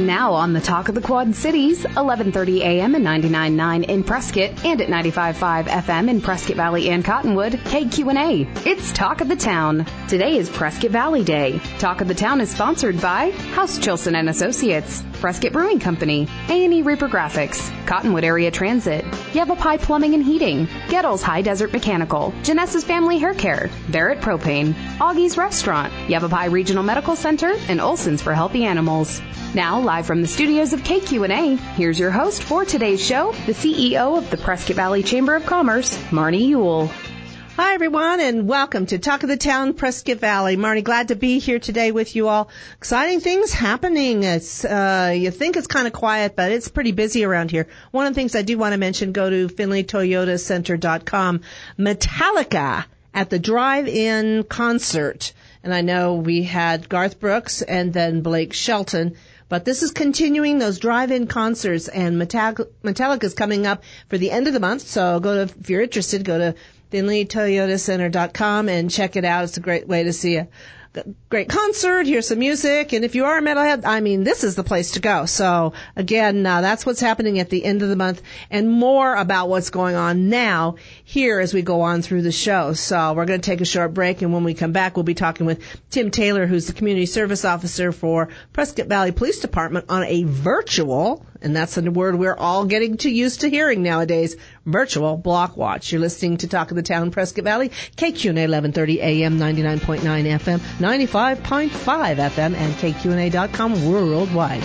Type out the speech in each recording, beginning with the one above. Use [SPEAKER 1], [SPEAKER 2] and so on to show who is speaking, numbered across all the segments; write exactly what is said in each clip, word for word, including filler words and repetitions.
[SPEAKER 1] And now on the Talk of the Quad Cities, eleven thirty a.m. and ninety-nine point nine in Prescott and at ninety-five point five F M in Prescott Valley and Cottonwood, K Q N A. It's Talk of the Town. Today is Prescott Valley Day. Talk of the Town is sponsored by House Chilson and Associates, Prescott Brewing Company, A and E Reaper Graphics, Cottonwood Area Transit, Yavapai Plumbing and Heating, Gettles High Desert Mechanical, Janessa's Family Hair Care, Barrett Propane, Augie's Restaurant, Yavapai Regional Medical Center, and Olson's for Healthy Animals. Now, live from the studios of K Q N A, here's your host for today's show, the C E O of the Prescott Valley Chamber of Commerce, Marnie Ewell.
[SPEAKER 2] Hi, everyone, and welcome to Talk of the Town, Prescott Valley. Marnie, glad to be here today with you all. Exciting things happening. It's, uh, you think it's kind of quiet, but it's pretty busy around here. One of the things I do want to mention, go to Finley Toyota Center dot com. Metallica at the drive-in concert. And I know we had Garth Brooks and then Blake Shelton. But this is continuing those drive-in concerts, and Metallica is coming up for the end of the month. So go to, if you're interested, go to Finley Toyota Center dot com and check it out. It's a great way to see a great concert, hear some music, and if you are a metalhead, I mean, this is the place to go. So again, uh, that's what's happening at the end of the month, and more about what's going on now here as we go on through the show. So we're going to take a short break, and when we come back, we'll be talking with Tim Taylor, who's the Community Service Officer for Prescott Valley Police Department, on a virtual, and that's a word we're all getting too used to hearing nowadays, virtual block watch. You're listening to Talk of the Town, Prescott Valley, K Q N A eleven thirty A M, ninety-nine point nine F M, ninety-five point five F M, and K Q N A dot com worldwide.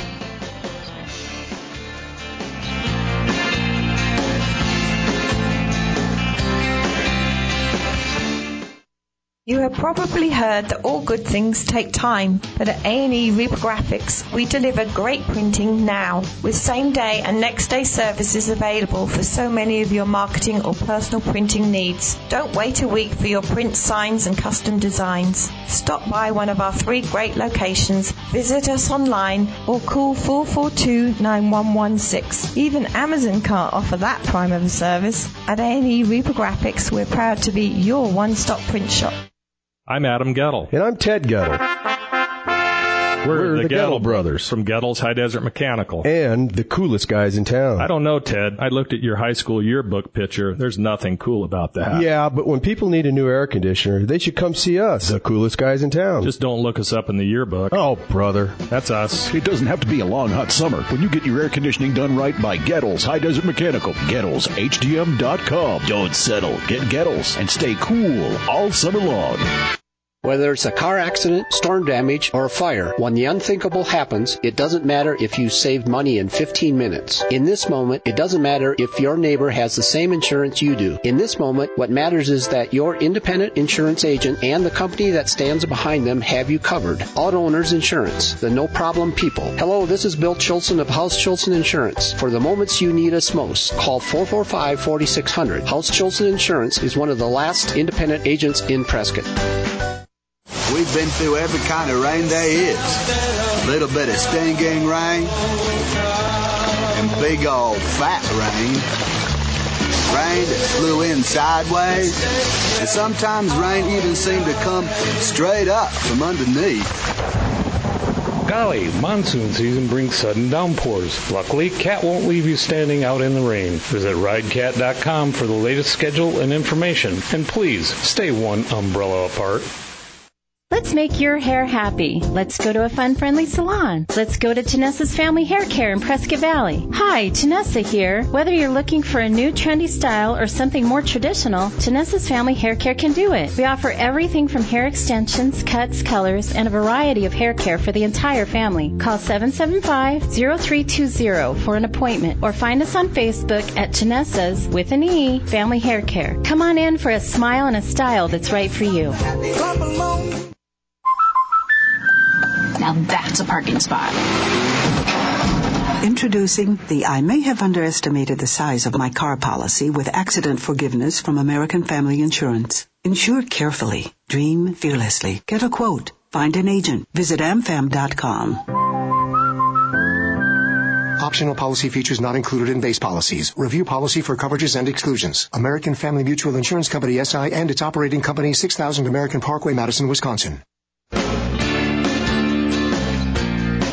[SPEAKER 3] You have probably heard that all good things take time, but at A and E Reaper Graphics, we deliver great printing now, with same-day and next-day services available for so many of your marketing or personal printing needs. Don't wait a week for your print signs and custom designs. Stop by one of our three great locations, visit us online, or call four four two, nine one one six. Even Amazon can't offer that prime of a service. At A and E Reaper Graphics, we're proud to be your one-stop print shop.
[SPEAKER 4] I'm Adam Gettle.
[SPEAKER 5] And I'm Ted Gettle.
[SPEAKER 4] We're,
[SPEAKER 5] We're
[SPEAKER 4] the,
[SPEAKER 5] the
[SPEAKER 4] Gettle,
[SPEAKER 5] Gettle
[SPEAKER 4] brothers from Gettles High Desert Mechanical.
[SPEAKER 5] And the coolest guys in town.
[SPEAKER 4] I don't know, Ted. I looked at your high school yearbook picture. There's nothing cool about that.
[SPEAKER 5] Yeah, but when people need a new air conditioner, they should come see us, the coolest guys in town.
[SPEAKER 4] Just don't look us up in the yearbook.
[SPEAKER 5] Oh, brother.
[SPEAKER 4] That's us.
[SPEAKER 6] It doesn't have to be a long, hot summer when you get your air conditioning done right by Gettles High Desert Mechanical. Gettles H D M dot com. Don't settle. Get Gettles and stay cool all summer long.
[SPEAKER 7] Whether it's a car accident, storm damage, or a fire, when the unthinkable happens, it doesn't matter if you saved money in fifteen minutes. In this moment, it doesn't matter if your neighbor has the same insurance you do. In this moment, what matters is that your independent insurance agent and the company that stands behind them have you covered. Auto Owners Insurance, the no-problem people. Hello, this is Bill Chilson of House Chilson Insurance. For the moments you need us most, call four four five, four six zero zero. House Chilson Insurance is one of the last independent agents in Prescott.
[SPEAKER 8] We've been through every kind of rain there is. A little bit of stinging rain and big old fat rain. Rain that flew in sideways. And sometimes rain even seemed to come straight up from underneath.
[SPEAKER 9] Golly, monsoon season brings sudden downpours. Luckily, Cat won't leave you standing out in the rain. Visit ride cat dot com for the latest schedule and information. And please, stay one umbrella apart.
[SPEAKER 10] Let's make your hair happy. Let's go to a fun, friendly salon. Let's go to Janessa's Family Hair Care in Prescott Valley. Hi, Janessa here. Whether you're looking for a new trendy style or something more traditional, Janessa's Family Hair Care can do it. We offer everything from hair extensions, cuts, colors, and a variety of hair care for the entire family. Call seven seven five, zero three two zero for an appointment or find us on Facebook at Janessa's, with an E, Family Hair Care. Come on in for a smile and a style that's right for you.
[SPEAKER 11] Now that's a parking spot.
[SPEAKER 12] Introducing the I may have underestimated the size of my car policy with accident forgiveness from American Family Insurance. Insure carefully. Dream fearlessly. Get a quote. Find an agent. Visit am fam dot com.
[SPEAKER 13] Optional policy features not included in base policies. Review policy for coverages and exclusions. American Family Mutual Insurance Company, S I, and its operating company, six thousand American Parkway, Madison, Wisconsin.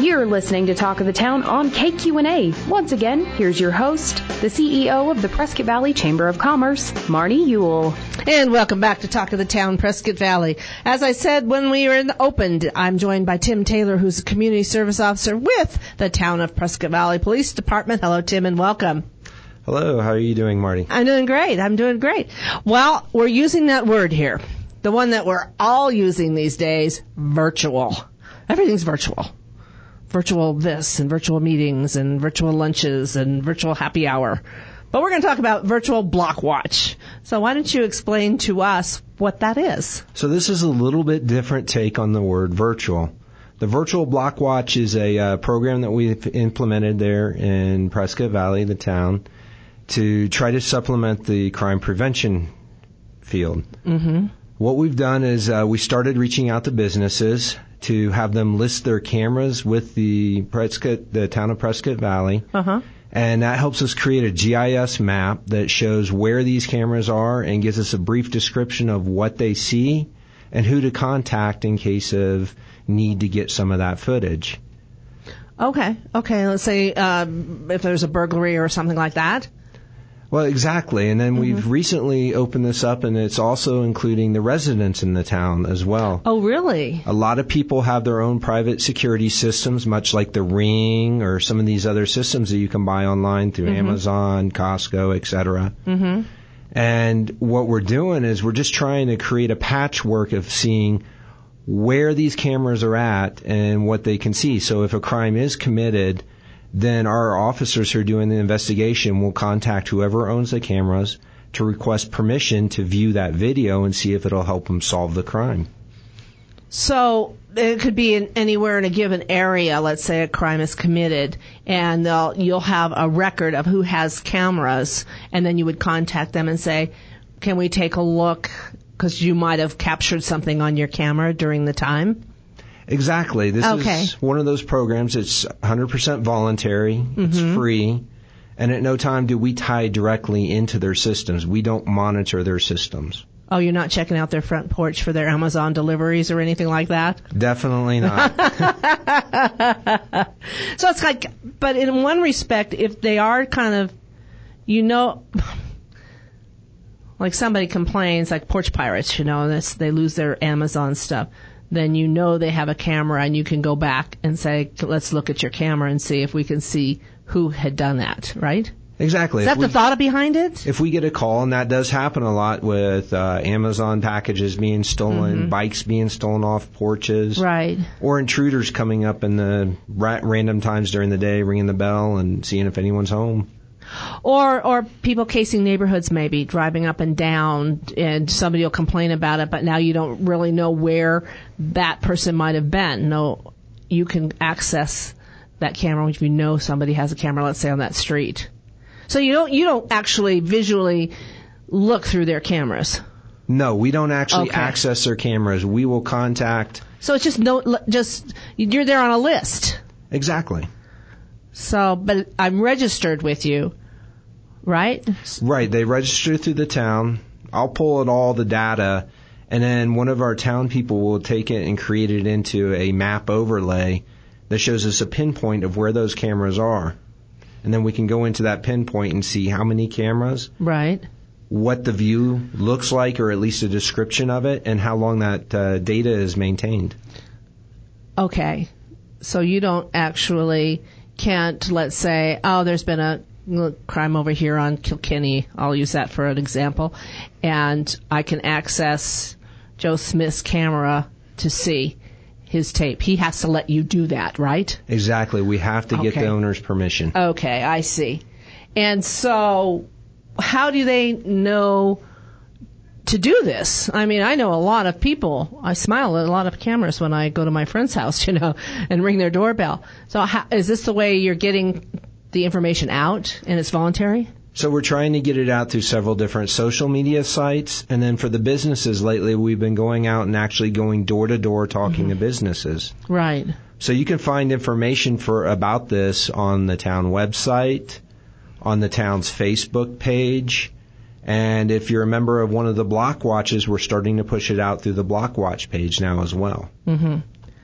[SPEAKER 1] You're listening to Talk of the Town on K Q N A. Once again, here's your host, the C E O of the Prescott Valley Chamber of Commerce, Marnie Ewell.
[SPEAKER 2] And welcome back to Talk of the Town, Prescott Valley. As I said when we were in the opened, I'm joined by Tim Taylor, who's a community service officer with the Town of Prescott Valley Police Department. Hello, Tim, and welcome.
[SPEAKER 14] Hello, how are you doing, Marty?
[SPEAKER 2] I'm doing great. I'm doing great. Well, we're using that word here, the one that we're all using these days, virtual. Everything's virtual. Virtual this and virtual meetings and virtual lunches and virtual happy hour. But we're going to talk about virtual block watch. So why don't you explain to us what that is?
[SPEAKER 14] So this is a little bit different take on the word virtual. The virtual block watch is a uh, program that we've implemented there in Prescott Valley, the town, to try to supplement the crime prevention field.
[SPEAKER 2] Mm-hmm.
[SPEAKER 14] What we've done is uh, we started reaching out to businesses to have them list their cameras with the Prescott, the town of Prescott Valley.
[SPEAKER 2] Uh-huh.
[SPEAKER 14] And that helps us create a G I S map that shows where these cameras are and gives us a brief description of what they see and who to contact in case of need to get some of that footage.
[SPEAKER 2] Okay. Okay. Let's say um, if there's a burglary or something like that.
[SPEAKER 14] Well, exactly. And then mm-hmm. we've recently opened this up, and it's also including the residents in the town as well.
[SPEAKER 2] Oh, really?
[SPEAKER 14] A lot of people have their own private security systems, much like the Ring or some of these other systems that you can buy online through mm-hmm. Amazon, Costco, et cetera.
[SPEAKER 2] Mm-hmm.
[SPEAKER 14] And what we're doing is we're just trying to create a patchwork of seeing where these cameras are at and what they can see. So if a crime is committed, then our officers who are doing the investigation will contact whoever owns the cameras to request permission to view that video and see if it'll help them solve the crime.
[SPEAKER 2] So it could be in anywhere in a given area. Let's say a crime is committed, and they'll, you'll have a record of who has cameras, and then you would contact them and say, can we take a look, because you might have captured something on your camera during the time?
[SPEAKER 14] Exactly. This
[SPEAKER 2] okay.
[SPEAKER 14] is one of those programs. It's one hundred percent voluntary. Mm-hmm. It's free. And at no time do we tie directly into their systems. We don't monitor their systems.
[SPEAKER 2] Oh, you're not checking out their front porch for their Amazon deliveries or anything like that?
[SPEAKER 14] Definitely not.
[SPEAKER 2] So it's like, but in one respect, if they are kind of, you know, like somebody complains, like porch pirates, you know, this, they lose their Amazon stuff. Then you know they have a camera and you can go back and say, let's look at your camera and see if we can see who had done that, right?
[SPEAKER 14] Exactly.
[SPEAKER 2] Is that
[SPEAKER 14] we,
[SPEAKER 2] the thought behind it?
[SPEAKER 14] If we get a call, and that does happen a lot with uh, Amazon packages being stolen, mm-hmm. bikes being stolen off porches.
[SPEAKER 2] Right.
[SPEAKER 14] Or intruders coming up in the ra- random times during the day, ringing the bell and seeing if anyone's home.
[SPEAKER 2] Or or people casing neighborhoods, maybe driving up and down, and somebody will complain about it, but now you don't really know where that person might have been. No, you can access that camera if you know somebody has a camera, let's say on that street. So you don't you don't actually visually look through their cameras.
[SPEAKER 14] No, we don't actually
[SPEAKER 2] okay.
[SPEAKER 14] access their cameras. We will contact.
[SPEAKER 2] So it's just no, just you're there on a list.
[SPEAKER 14] Exactly.
[SPEAKER 2] So, but I'm registered with you, right?
[SPEAKER 14] Right. They register through the town. I'll pull out all the data, and then one of our town people will take it and create it into a map overlay that shows us a pinpoint of where those cameras are. And then we can go into that pinpoint and see how many cameras.
[SPEAKER 2] Right.
[SPEAKER 14] What the view looks like, or at least a description of it, and how long that uh, data is maintained.
[SPEAKER 2] Okay. So you don't actually... can't, let's say, oh, there's been a crime over here on Kilkenny. I'll use that for an example. And I can access Joe Smith's camera to see his tape. He has to let you do that, right?
[SPEAKER 14] Exactly. We have to get
[SPEAKER 2] okay.
[SPEAKER 14] the owner's permission.
[SPEAKER 2] Okay, I see. And so how do they know to do this? I mean, I know a lot of people. I smile at a lot of cameras when I go to my friend's house, you know, and ring their doorbell. So how, is this the way you're getting the information out, and it's voluntary?
[SPEAKER 14] So we're trying to get it out through several different social media sites. And then for the businesses lately, we've been going out and actually going door to door talking mm-hmm. to businesses.
[SPEAKER 2] Right.
[SPEAKER 14] So you can find information for about this on the town website, on the town's Facebook page. And if you're a member of one of the Block Watches, we're starting to push it out through the Block Watch page now as well.
[SPEAKER 2] Mm-hmm.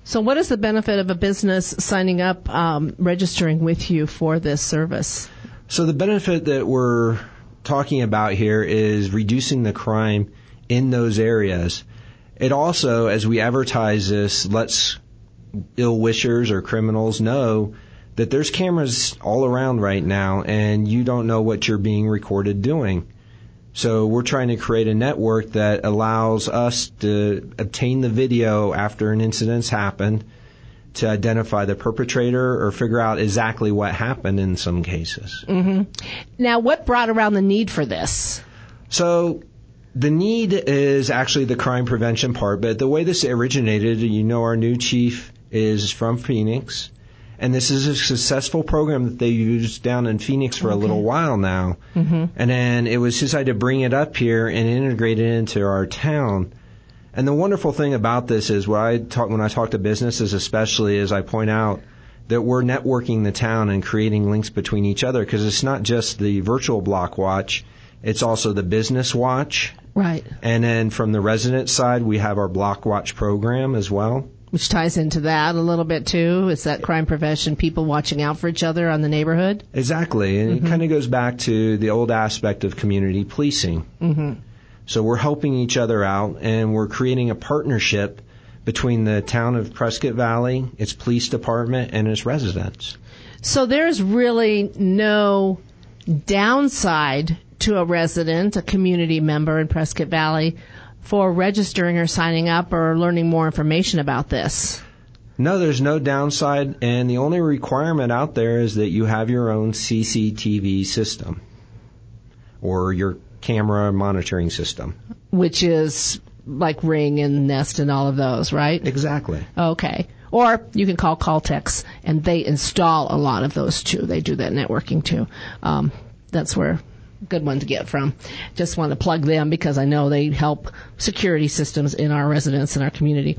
[SPEAKER 2] So what is the benefit of a business signing up, um, registering with you for this service?
[SPEAKER 14] So the benefit that we're talking about here is reducing the crime in those areas. It also, as we advertise this, lets ill wishers or criminals know that there's cameras all around right now and you don't know what you're being recorded doing. So we're trying to create a network that allows us to obtain the video after an incident's happened, to identify the perpetrator or figure out exactly what happened in some cases.
[SPEAKER 2] Mm-hmm. Now, what brought around the need for this?
[SPEAKER 14] So the need is actually the crime prevention part, but the way this originated, you know, our new chief is from Phoenix, and this is a successful program that they used down in Phoenix for okay. a little while now. Mm-hmm. And then it was his idea to bring it up here and integrate it into our town. And the wonderful thing about this is when I talk, when I talk to businesses especially, is I point out that we're networking the town and creating links between each other, because it's not just the virtual block watch, it's also the business watch.
[SPEAKER 2] Right.
[SPEAKER 14] And then from the resident side, we have our block watch program as well.
[SPEAKER 2] Which ties into that a little bit too. Is that crime prevention, people watching out for each other on the neighborhood?
[SPEAKER 14] Exactly. And mm-hmm. it kind of goes back to the old aspect of community policing.
[SPEAKER 2] Mm-hmm.
[SPEAKER 14] So we're helping each other out, and we're creating a partnership between the town of Prescott Valley, its police department, and its residents.
[SPEAKER 2] So there's really no downside to a resident, a community member in Prescott Valley, for registering or signing up or learning more information about this?
[SPEAKER 14] No, there's no downside, and the only requirement out there is that you have your own C C T V system or your camera monitoring system.
[SPEAKER 2] Which is like Ring and Nest and all of those, right?
[SPEAKER 14] Exactly.
[SPEAKER 2] Okay. Or you can call Caltex, and they install a lot of those too. They do that networking too. Um, that's where good one to get from. Just want to plug them because I know they help security systems in our residents and our community.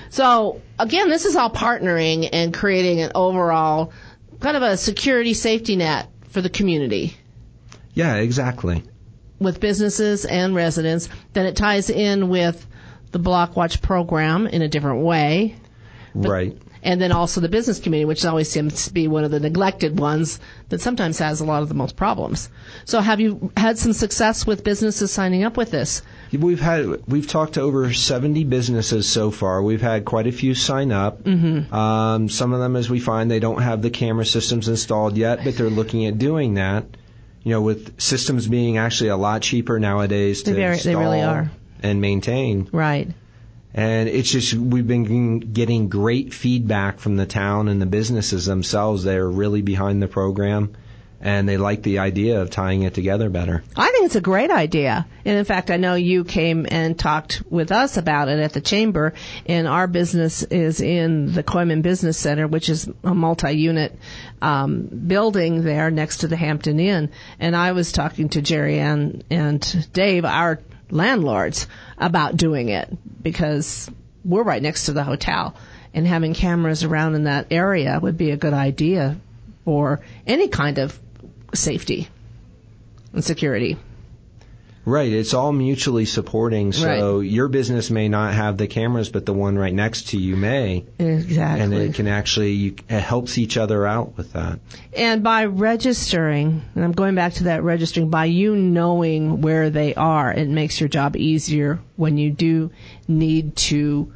[SPEAKER 2] So again, this is all partnering and creating an overall kind of a security safety net for the community.
[SPEAKER 14] Yeah, exactly.
[SPEAKER 2] With businesses and residents. Then it ties in with the Block Watch program in a different way.
[SPEAKER 14] But, right.
[SPEAKER 2] And then also the business community, which always seems to be one of the neglected ones that sometimes has a lot of the most problems. So have you had some success with businesses signing up with this?
[SPEAKER 14] We've had we've talked to over seventy businesses so far. We've had quite a few sign up.
[SPEAKER 2] Mm-hmm.
[SPEAKER 14] Um, some of them, as we find, they don't have the camera systems installed yet, but they're looking at doing that. You know, with systems being actually a lot cheaper nowadays to
[SPEAKER 2] they very,
[SPEAKER 14] install
[SPEAKER 2] they really are.
[SPEAKER 14] and maintain.
[SPEAKER 2] Right.
[SPEAKER 14] And it's just, we've been getting great feedback from the town and the businesses themselves. They're really behind the program, and they like the idea of tying it together better.
[SPEAKER 2] I think it's a great idea. And in fact, I know you came and talked with us about it at the chamber, and our business is in the Coyman Business Center, which is a multi-unit um, building there next to the Hampton Inn. And I was talking to Jerry Ann and Dave, our landlords, about doing it, because we're right next to the hotel, and having cameras around in that area would be a good idea for any kind of safety and security.
[SPEAKER 14] Right. It's all mutually supporting. So right. Your business may not have the cameras, but the one right next to you may.
[SPEAKER 2] Exactly.
[SPEAKER 14] And it can actually, you, it helps each other out with that.
[SPEAKER 2] And by registering, and I'm going back to that registering, by you knowing where they are, it makes your job easier when you do need to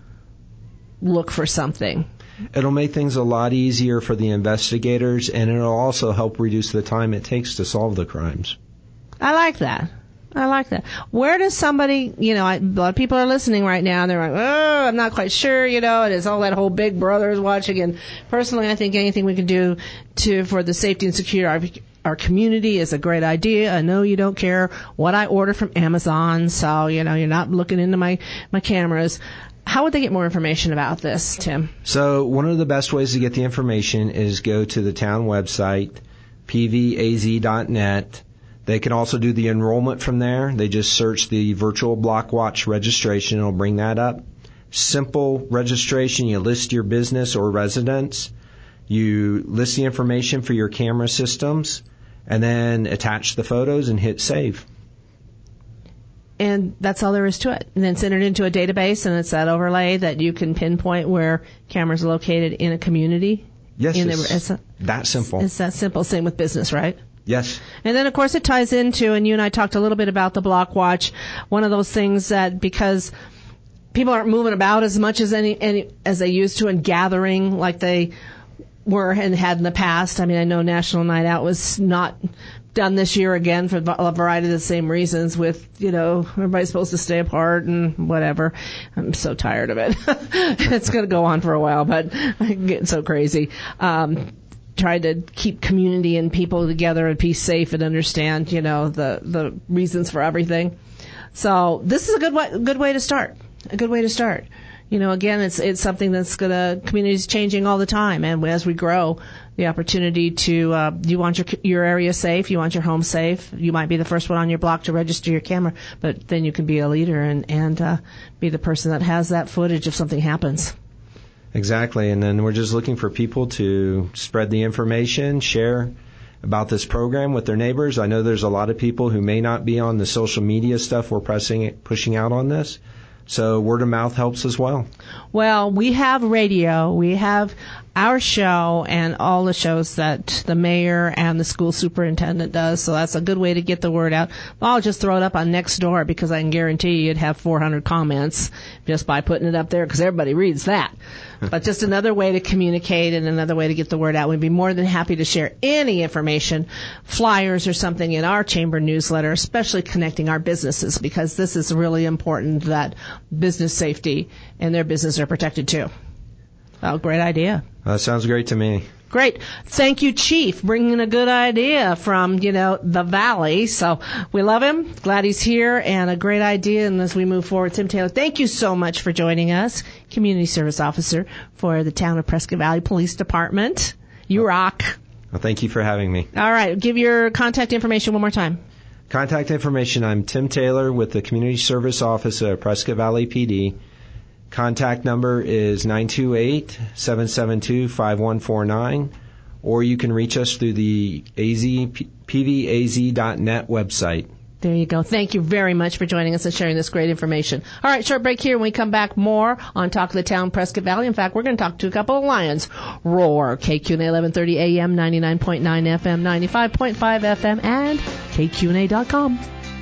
[SPEAKER 2] look for something.
[SPEAKER 14] It'll make things a lot easier for the investigators, and it'll also help reduce the time it takes to solve the crimes.
[SPEAKER 2] I like that. I like that. Where does somebody, you know, I, a lot of people are listening right now, and they're like, oh, I'm not quite sure, you know, and it's all that whole Big Brother is watching. And personally, I think anything we can do to for the safety and security of our, our community is a great idea. I know you don't care what I order from Amazon, so, you know, you're not looking into my, my cameras. How would they get more information about this, Tim?
[SPEAKER 14] So one of the best ways to get the information is go to the town website, p v a z dot net. They can also do the enrollment from there. They just search the virtual block watch registration. It'll bring that up. Simple registration. You list your business or residence. You list the information for your camera systems, and then attach the photos and hit save.
[SPEAKER 2] and that's all there is to it. And then send it into a database, and it's that overlay that you can pinpoint where cameras are located in a community.
[SPEAKER 14] Yes,
[SPEAKER 2] in
[SPEAKER 14] it's,
[SPEAKER 2] the, it's a,
[SPEAKER 14] that simple.
[SPEAKER 2] It's that simple. Same with business, right?
[SPEAKER 14] Yes.
[SPEAKER 2] And then, of course, it ties into, and you and I talked a little bit about the Block Watch, one of those things that because people aren't moving about as much as any, any as they used to and gathering like they were and had in the past. I mean, I know National Night Out was not done this year again for a variety of the same reasons with, you know, everybody's supposed to stay apart and whatever. I'm so tired of it. It's going to go on for a while, but I'm getting so crazy. Um, trying to keep community and people together and be safe and understand, you know, the, the reasons for everything. So this is a good way, good way to start. A good way to start. You know, again, it's it's something that's gonna community's changing all the time, and as we grow, the opportunity to uh, you want your your area safe, you want your home safe. You might be the first one on your block to register your camera, but then you can be a leader and and uh, be the person that has that footage if something happens.
[SPEAKER 14] Exactly, and then we're just looking for people to spread the information, share about this program with their neighbors. I know there's a lot of people who may not be on the social media stuff we're pressing pushing out on this. So word of mouth helps as well.
[SPEAKER 2] Well, we have radio, we have our show, and all the shows that the mayor and the school superintendent does. So that's a good way to get the word out. I'll just throw it up on Nextdoor because I can guarantee you you'd have four hundred comments just by putting it up there because everybody reads that. But just another way to communicate and another way to get the word out. We'd be more than happy to share any information, flyers or something in our chamber newsletter, especially connecting our businesses because this is really important that business safety and their business are protected too. Oh, great idea.
[SPEAKER 14] That sounds great to me.
[SPEAKER 2] Great. Thank you, Chief, bringing a good idea from, you know, the Valley. So we love him. Glad he's here and a great idea. And as we move forward, Tim Taylor, thank you so much for joining us, Community Service Officer for the Town of Prescott Valley Police Department. You rock.
[SPEAKER 14] Well, thank you for having me.
[SPEAKER 2] All right. Give your contact information one more time.
[SPEAKER 14] Contact information. I'm Tim Taylor with the Community Service Office at Prescott Valley P D. Contact number is nine two eight, seven seven two, five one four nine, or you can reach us through the A Z, P V A Z dot net website.
[SPEAKER 2] There you go. Thank you very much for joining us and sharing this great information. All right, short break here. When we come back, more on Talk of the Town, Prescott Valley. In fact, we're going to talk to a couple of Lions. Roar, K Q N A eleven thirty A M, ninety-nine point nine F M, ninety-five point five F M, and K Q N A dot com.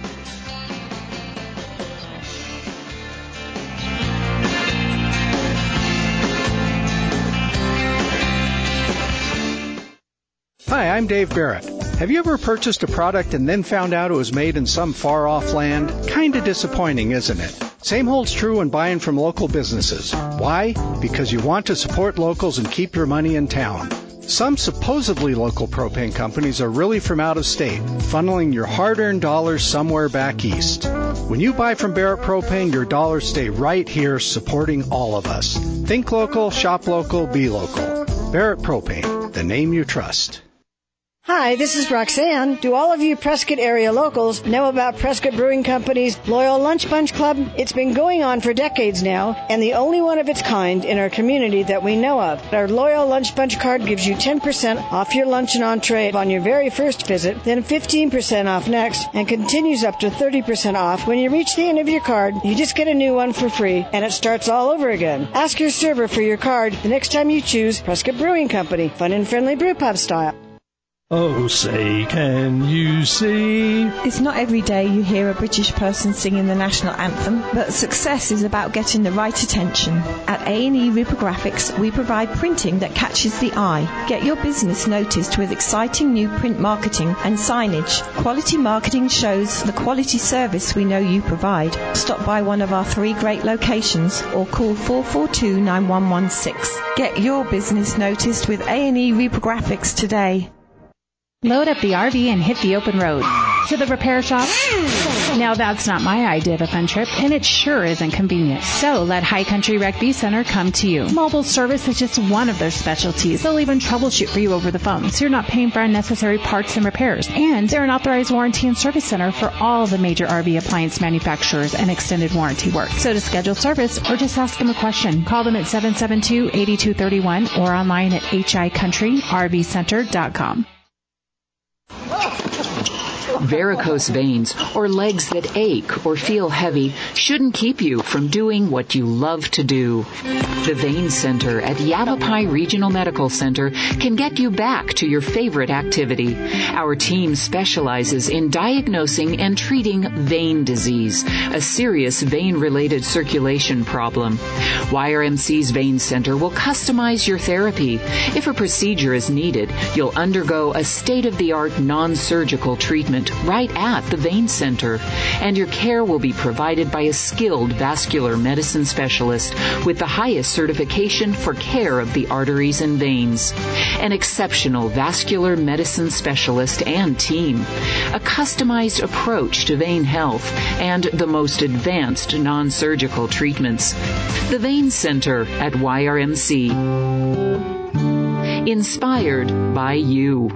[SPEAKER 15] Hi, I'm Dave Barrett. Have you ever purchased a product and then found out it was made in some far-off land? Kinda disappointing, isn't it? Same holds true when buying from local businesses. Why? Because you want to support locals and keep your money in town. Some supposedly local propane companies are really from out of state, funneling your hard-earned dollars somewhere back east. When you buy from Barrett Propane, your dollars stay right here supporting all of us. Think local, shop local, be local. Barrett Propane, the name you trust.
[SPEAKER 16] Hi, this is Roxanne. Do all of you Prescott area locals know about Prescott Brewing Company's Loyal Lunch Bunch Club? It's been going on for decades now, and the only one of its kind in our community that we know of. Our Loyal Lunch Bunch card gives you ten percent off your lunch and entree on your very first visit, then fifteen percent off next, and continues up to thirty percent off. When you reach the end of your card, you just get a new one for free, and it starts all over again. Ask your server for your card the next time you choose Prescott Brewing Company, fun and friendly brew pub style.
[SPEAKER 17] Oh, say, can you see?
[SPEAKER 3] It's not every day you hear a British person singing the national anthem, but success is about getting the right attention. At A and E Reprographics, we provide printing that catches the eye. Get your business noticed with exciting new print marketing and signage. Quality marketing shows the quality service we know you provide. Stop by one of our three great locations or call four four two, nine one one six. Get your business noticed with A and E Reprographics today.
[SPEAKER 11] Load up the R V and hit the open road. To the repair shop? Now that's not my idea of a fun trip, and it sure isn't convenient. So let High Country Rec V Center come to you. Mobile service is just one of their specialties. They'll even troubleshoot for you over the phone, so you're not paying for unnecessary parts and repairs. And they're an authorized warranty and service center for all the major R V appliance manufacturers and extended warranty work. So to schedule service or just ask them a question, call them at seven seven two, eight two three one or online at h i country r v center dot com.
[SPEAKER 18] Varicose veins or legs that ache or feel heavy shouldn't keep you from doing what you love to do. The Vein Center at Yavapai Regional Medical Center can get you back to your favorite activity. Our team specializes in diagnosing and treating vein disease, a serious vein-related circulation problem. Y R M C's Vein Center will customize your therapy. If a procedure is needed, you'll undergo a state-of-the-art non-surgical treatment right at the Vein Center, and your care will be provided by a skilled vascular medicine specialist with the highest certification for care of the arteries and veins. An exceptional vascular medicine specialist and team, a customized approach to vein health, and the most advanced non-surgical treatments. The Vein Center at Y R M C. Inspired by you.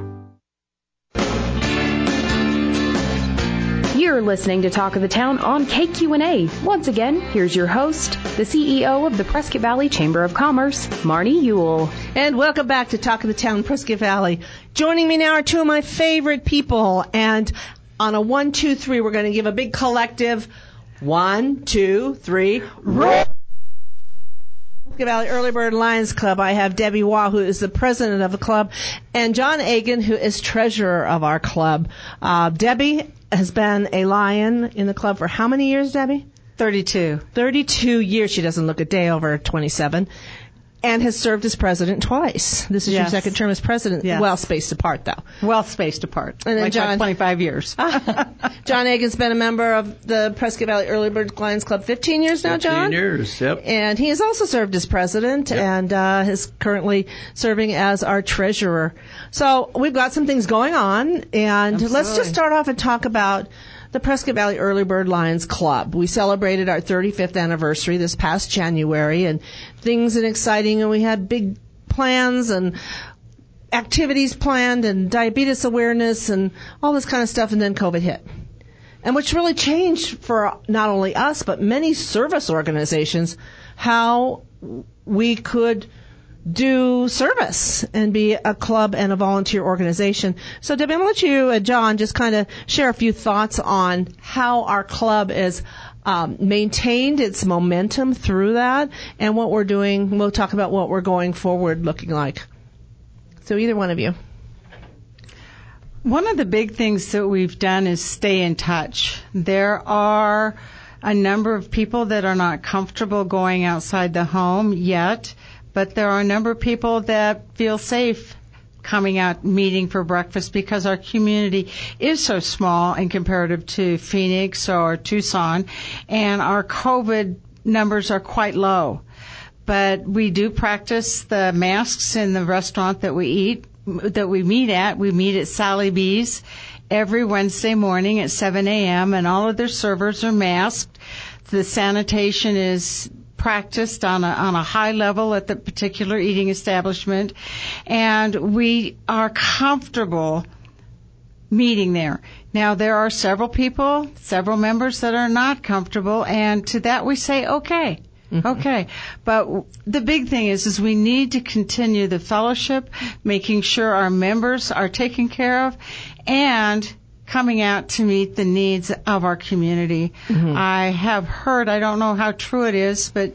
[SPEAKER 1] You're listening to Talk of the Town on K Q N A. Once again, here's your host, the C E O of the Prescott Valley Chamber of Commerce, Marnie Ewell.
[SPEAKER 2] And welcome back to Talk of the Town, Prescott Valley. Joining me now are two of my favorite people. And on a one, two, three, we're going to give a big collective one, two, three, roll. Prescott Valley Early Bird Lions Club. I have Debbie Waugh, who is the president of the club, and John Agan, who is treasurer of our club. Uh, Debbie has been a Lion in the club for how many years, Debbie?
[SPEAKER 19] thirty-two.
[SPEAKER 2] thirty-two years. She doesn't look a day over twenty-seven. And has served as president twice. This is
[SPEAKER 19] Yes.
[SPEAKER 2] your second term as president.
[SPEAKER 19] Yes.
[SPEAKER 2] Well spaced apart, though.
[SPEAKER 19] Well spaced apart.
[SPEAKER 2] And then
[SPEAKER 19] like
[SPEAKER 2] John,
[SPEAKER 19] like twenty-five years.
[SPEAKER 2] John Agan's been a member of the Prescott Valley Early Bird Lions Club fifteen years now, John?
[SPEAKER 20] fifteen years, yep.
[SPEAKER 2] And he has also served as president,
[SPEAKER 20] Yep.
[SPEAKER 2] and uh, is currently serving as our treasurer. So we've got some things going on, and let's
[SPEAKER 19] Absolutely.
[SPEAKER 2] just start off and talk about the Prescott Valley Early Bird Lions Club. We celebrated our thirty-fifth anniversary this past January, and things are exciting, and we had big plans and activities planned and diabetes awareness and all this kind of stuff, and then COVID hit. And which really changed for not only us, but many service organizations, how we could do service and be a club and a volunteer organization. So, Debbie, I'm going to let you, uh, John, just kind of share a few thoughts on how our club is um, maintained its momentum through that and what we're doing. We'll talk about what we're going forward looking like. So either one of you.
[SPEAKER 19] One of the big things that we've done is stay in touch. There are a number of people that are not comfortable going outside the home yet, but there are a number of people that feel safe coming out, meeting for breakfast, because our community is so small in comparative to Phoenix or Tucson, and our COVID numbers are quite low. But we do practice the masks in the restaurant that we eat, that we meet at. We meet at Sally B's every Wednesday morning at seven a.m., and all of their servers are masked. The sanitation is practiced on a, on a high level at the particular eating establishment, and we are comfortable meeting there. Now, there are several people, several members that are not comfortable, and to that we say, okay. Mm-hmm. Okay. But the big thing is, is we need to continue the fellowship, making sure our members are taken care of, and coming out to meet the needs of our community. Mm-hmm. I have heard, I don't know how true it is, but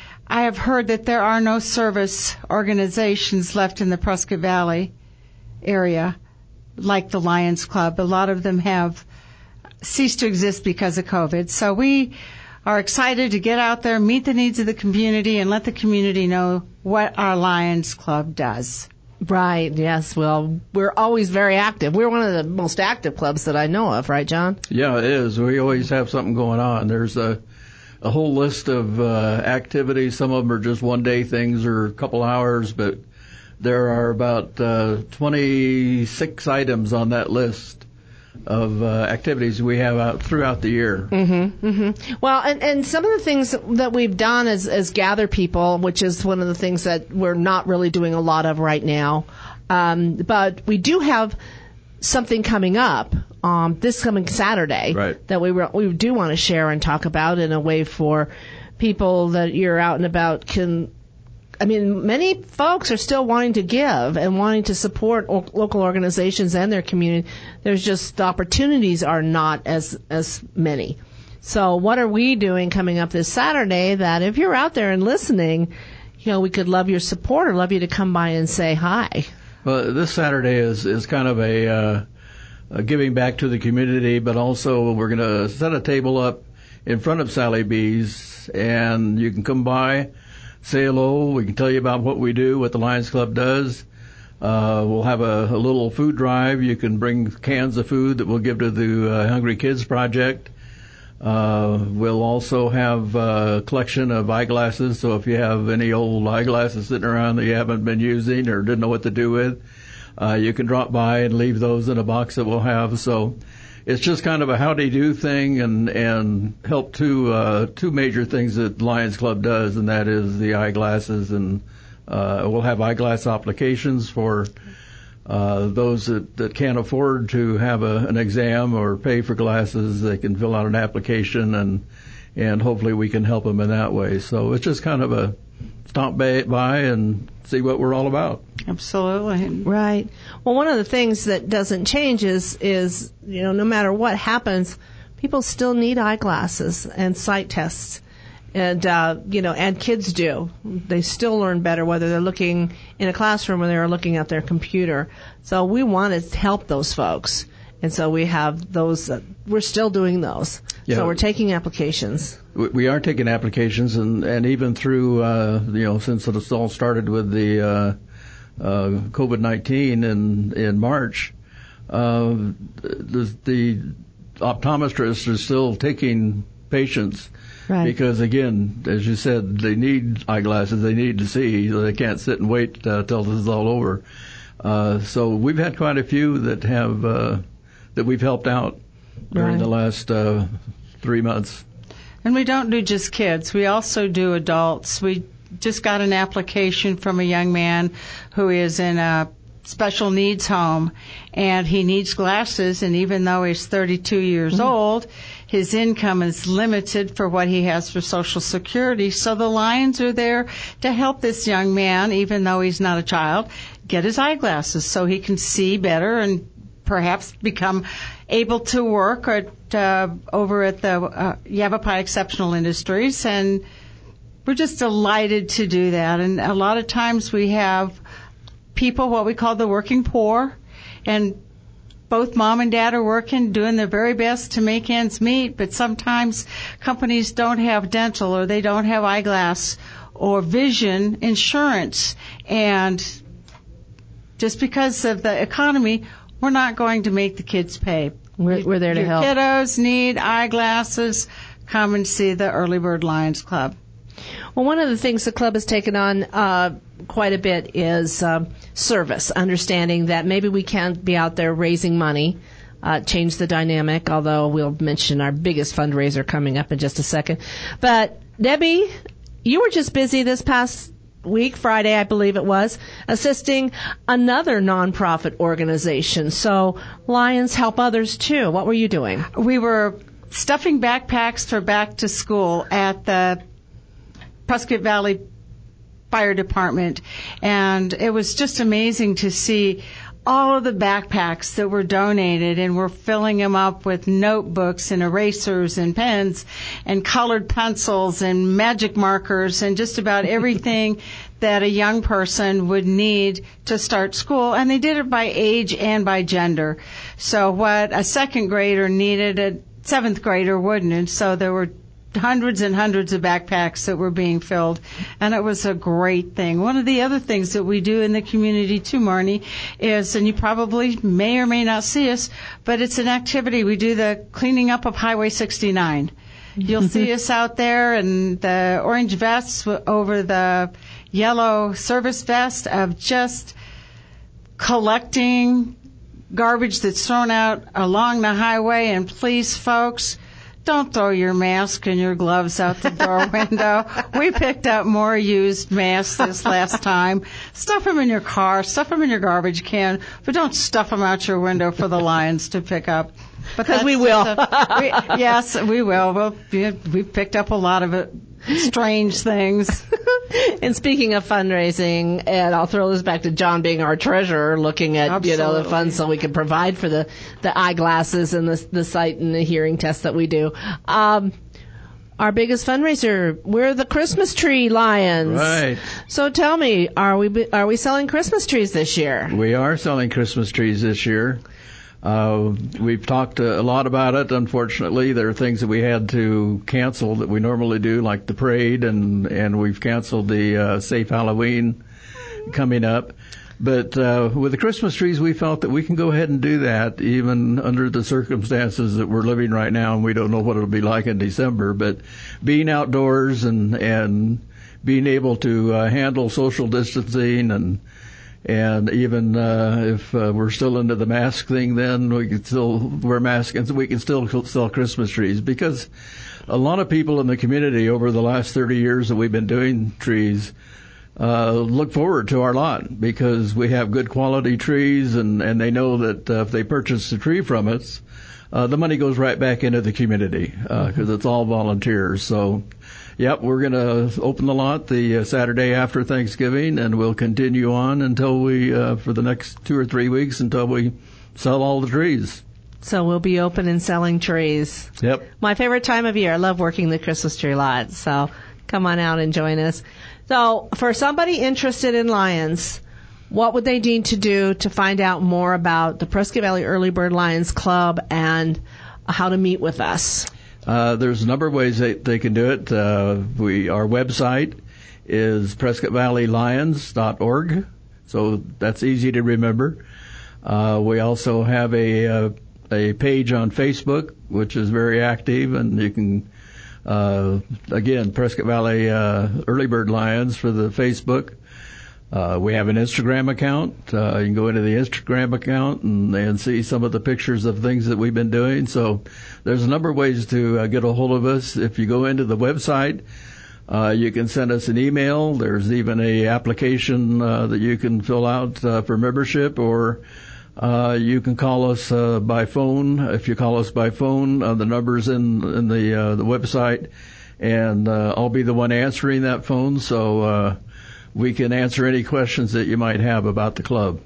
[SPEAKER 19] I have heard that there are no service organizations left in the Prescott Valley area like the Lions Club. A lot of them have ceased to exist because of COVID. So we are excited to get out there, meet the needs of the community, and let the community know what our Lions Club does.
[SPEAKER 2] Right, yes. Well, we're always very active. We're one of the most active clubs that I know of, right, John?
[SPEAKER 20] Yeah, it is. We always have something going on. There's a a whole list of uh, activities. Some of them are just one-day things or a couple hours, but there are about uh, twenty-six items on that list of uh, activities we have out throughout the year.
[SPEAKER 2] Mm-hmm, mm-hmm. Well, and, and some of the things that we've done is, is gather people, which is one of the things that we're not really doing a lot of right now. Um, but we do have something coming up um, this coming Saturday
[SPEAKER 20] right.
[SPEAKER 2] that we re- we do want to share and talk about in a way for people that you're out and about can I mean, many folks are still wanting to give and wanting to support o- local organizations and their community. There's just the opportunities are not as as many. So what are we doing coming up this Saturday that if you're out there and listening, you know, we could love your support or love you to come by and say hi.
[SPEAKER 20] Well, this Saturday is, is kind of a, uh, a giving back to the community, but also we're going to set a table up in front of Sally B's, and you can come by, say hello. We can tell you about what we do, what the Lions Club does. Uh, we'll have a, a little food drive. You can bring cans of food that we'll give to the uh, Hungry Kids Project. Uh, we'll also have a collection of eyeglasses, so if you have any old eyeglasses sitting around that you haven't been using or didn't know what to do with, uh, you can drop by and leave those in a box that we'll have. So it's just kind of a howdy-do thing and, and help two, uh, two major things that Lions Club does, and that is the eyeglasses, and uh, we'll have eyeglass applications for Uh, those that, that can't afford to have a, an exam or pay for glasses. They can fill out an application, and and hopefully we can help them in that way. So it's just kind of a stop by, by and see what we're all about.
[SPEAKER 19] Absolutely.
[SPEAKER 2] Right. Well, one of the things that doesn't change is, is you know, no matter what happens, people still need eyeglasses and sight tests. And, uh, you know, and kids do. They still learn better whether they're looking in a classroom or they're looking at their computer. So we want to help those folks. And so we have those, uh, we're still doing those.
[SPEAKER 20] Yeah.
[SPEAKER 2] So we're taking applications.
[SPEAKER 20] We, we are taking applications, and, and even through, uh, you know, since it all started with the uh, uh, COVID nineteen in, in March, uh, the, the optometrists are still taking patients.
[SPEAKER 2] Right.
[SPEAKER 20] Because again, as you said, they need eyeglasses. They need to see. They can't sit and wait uh, till this is all over. Uh, so we've had quite a few that have uh, that we've helped out during
[SPEAKER 19] Right.
[SPEAKER 20] the last uh, three months.
[SPEAKER 19] And we don't do just kids. We also do adults. We just got an application from a young man who is in a special needs home, and he needs glasses, and even though he's thirty-two years mm-hmm. old, his income is limited for what he has for Social Security. So the Lions are there to help this young man, even though he's not a child, get his eyeglasses so he can see better and perhaps become able to work at, uh, over at the uh, Yavapai Exceptional Industries. And we're just delighted to do that. And a lot of times we have people, what we call the working poor, and both mom and dad are working, doing their very best to make ends meet, but sometimes companies don't have dental or they don't have eyeglass or vision insurance. And just because of the economy, we're not going to make the kids pay.
[SPEAKER 2] We're, we're there to
[SPEAKER 19] Your
[SPEAKER 2] help.
[SPEAKER 19] Kiddos need eyeglasses. Come and see the Early Bird Lions Club.
[SPEAKER 2] Well, one of the things the club has taken on uh, quite a bit is um, service, understanding that maybe we can't be out there raising money, uh, change the dynamic, although we'll mention our biggest fundraiser coming up in just a second. But, Debbie, you were just busy this past week, Friday, I believe it was, assisting another nonprofit organization. So Lions Help Others, too. What were you doing?
[SPEAKER 19] We were stuffing backpacks for back to school at the Prescott Valley Fire Department, and it was just amazing to see all of the backpacks that were donated, and we're filling them up with notebooks and erasers and pens and colored pencils and magic markers and just about everything that a young person would need to start school. And they did it by age and by gender. So what a second grader needed, a seventh grader wouldn't. And so there were hundreds and hundreds of backpacks that were being filled, and it was a great thing. One of the other things that we do in the community too, Marnie, is, and you probably may or may not see us, but it's an activity. We do the cleaning up of Highway sixty-nine. You'll see us out there in the orange vests over the yellow service vest of just collecting garbage that's thrown out along the highway. And please, folks, don't throw your mask and your gloves out the door window. We picked up more used masks this last time. Stuff them in your car, stuff them in your garbage can, but don't stuff them out your window for the Lions to pick up.
[SPEAKER 2] Because we will.
[SPEAKER 19] A, we, yes, we will. We'll we picked up a lot of it, strange things.
[SPEAKER 2] And speaking of fundraising, and I'll throw this back to John being our treasurer, looking at, Absolutely. you know, the funds so we can provide for the, the eyeglasses and the, the sight and the hearing tests that we do. Um, our biggest fundraiser, we're the Christmas Tree Lions.
[SPEAKER 20] Right.
[SPEAKER 2] So tell me, are we are we selling Christmas trees this year?
[SPEAKER 20] We are selling Christmas trees this year. Uh, we've talked a lot about it. Unfortunately, there are things that we had to cancel that we normally do, like the parade, and, and we've canceled the uh, Safe Halloween coming up. But uh, with the Christmas trees, we felt that we can go ahead and do that, even under the circumstances that we're living right now, and we don't know what it'll be like in December. But being outdoors and and being able to uh, handle social distancing and And even uh, if uh, we're still into the mask thing, then we can still wear masks and we can still sell Christmas trees, because a lot of people in the community over the last thirty years that we've been doing trees uh, look forward to our lot because we have good quality trees, and, and they know that uh, if they purchase a tree from us, uh, the money goes right back into the community because uh, mm-hmm. it's all volunteers. So. Yep, we're going to open the lot the uh, Saturday after Thanksgiving, and we'll continue on until we, uh, for the next two or three weeks, until we sell all the trees.
[SPEAKER 2] So we'll be open and selling trees.
[SPEAKER 20] Yep.
[SPEAKER 2] My favorite time of year. I love working the Christmas tree lot. So come on out and join us. So for somebody interested in Lions, what would they need to do to find out more about the Prescott Valley Early Bird Lions Club and how to meet with us?
[SPEAKER 20] Uh, there's a number of ways they, they can do it. Uh, we, our website is prescott valley lions dot org, so that's easy to remember. Uh, we also have a, uh, a page on Facebook, which is very active, and you can, uh, again, Prescott Valley, uh, Early Bird Lions for the Facebook. Uh, we have an Instagram account. Uh, you can go into the Instagram account and, and see some of the pictures of things that we've been doing. So there's a number of ways to uh, get a hold of us. If you go into the website, uh, you can send us an email. There's even a application uh, that you can fill out uh, for membership, or uh, you can call us uh, by phone. If you call us by phone, uh, the number's in, in the, uh, the website, and uh, I'll be the one answering that phone. So, uh, we can answer any questions that you might have about the club.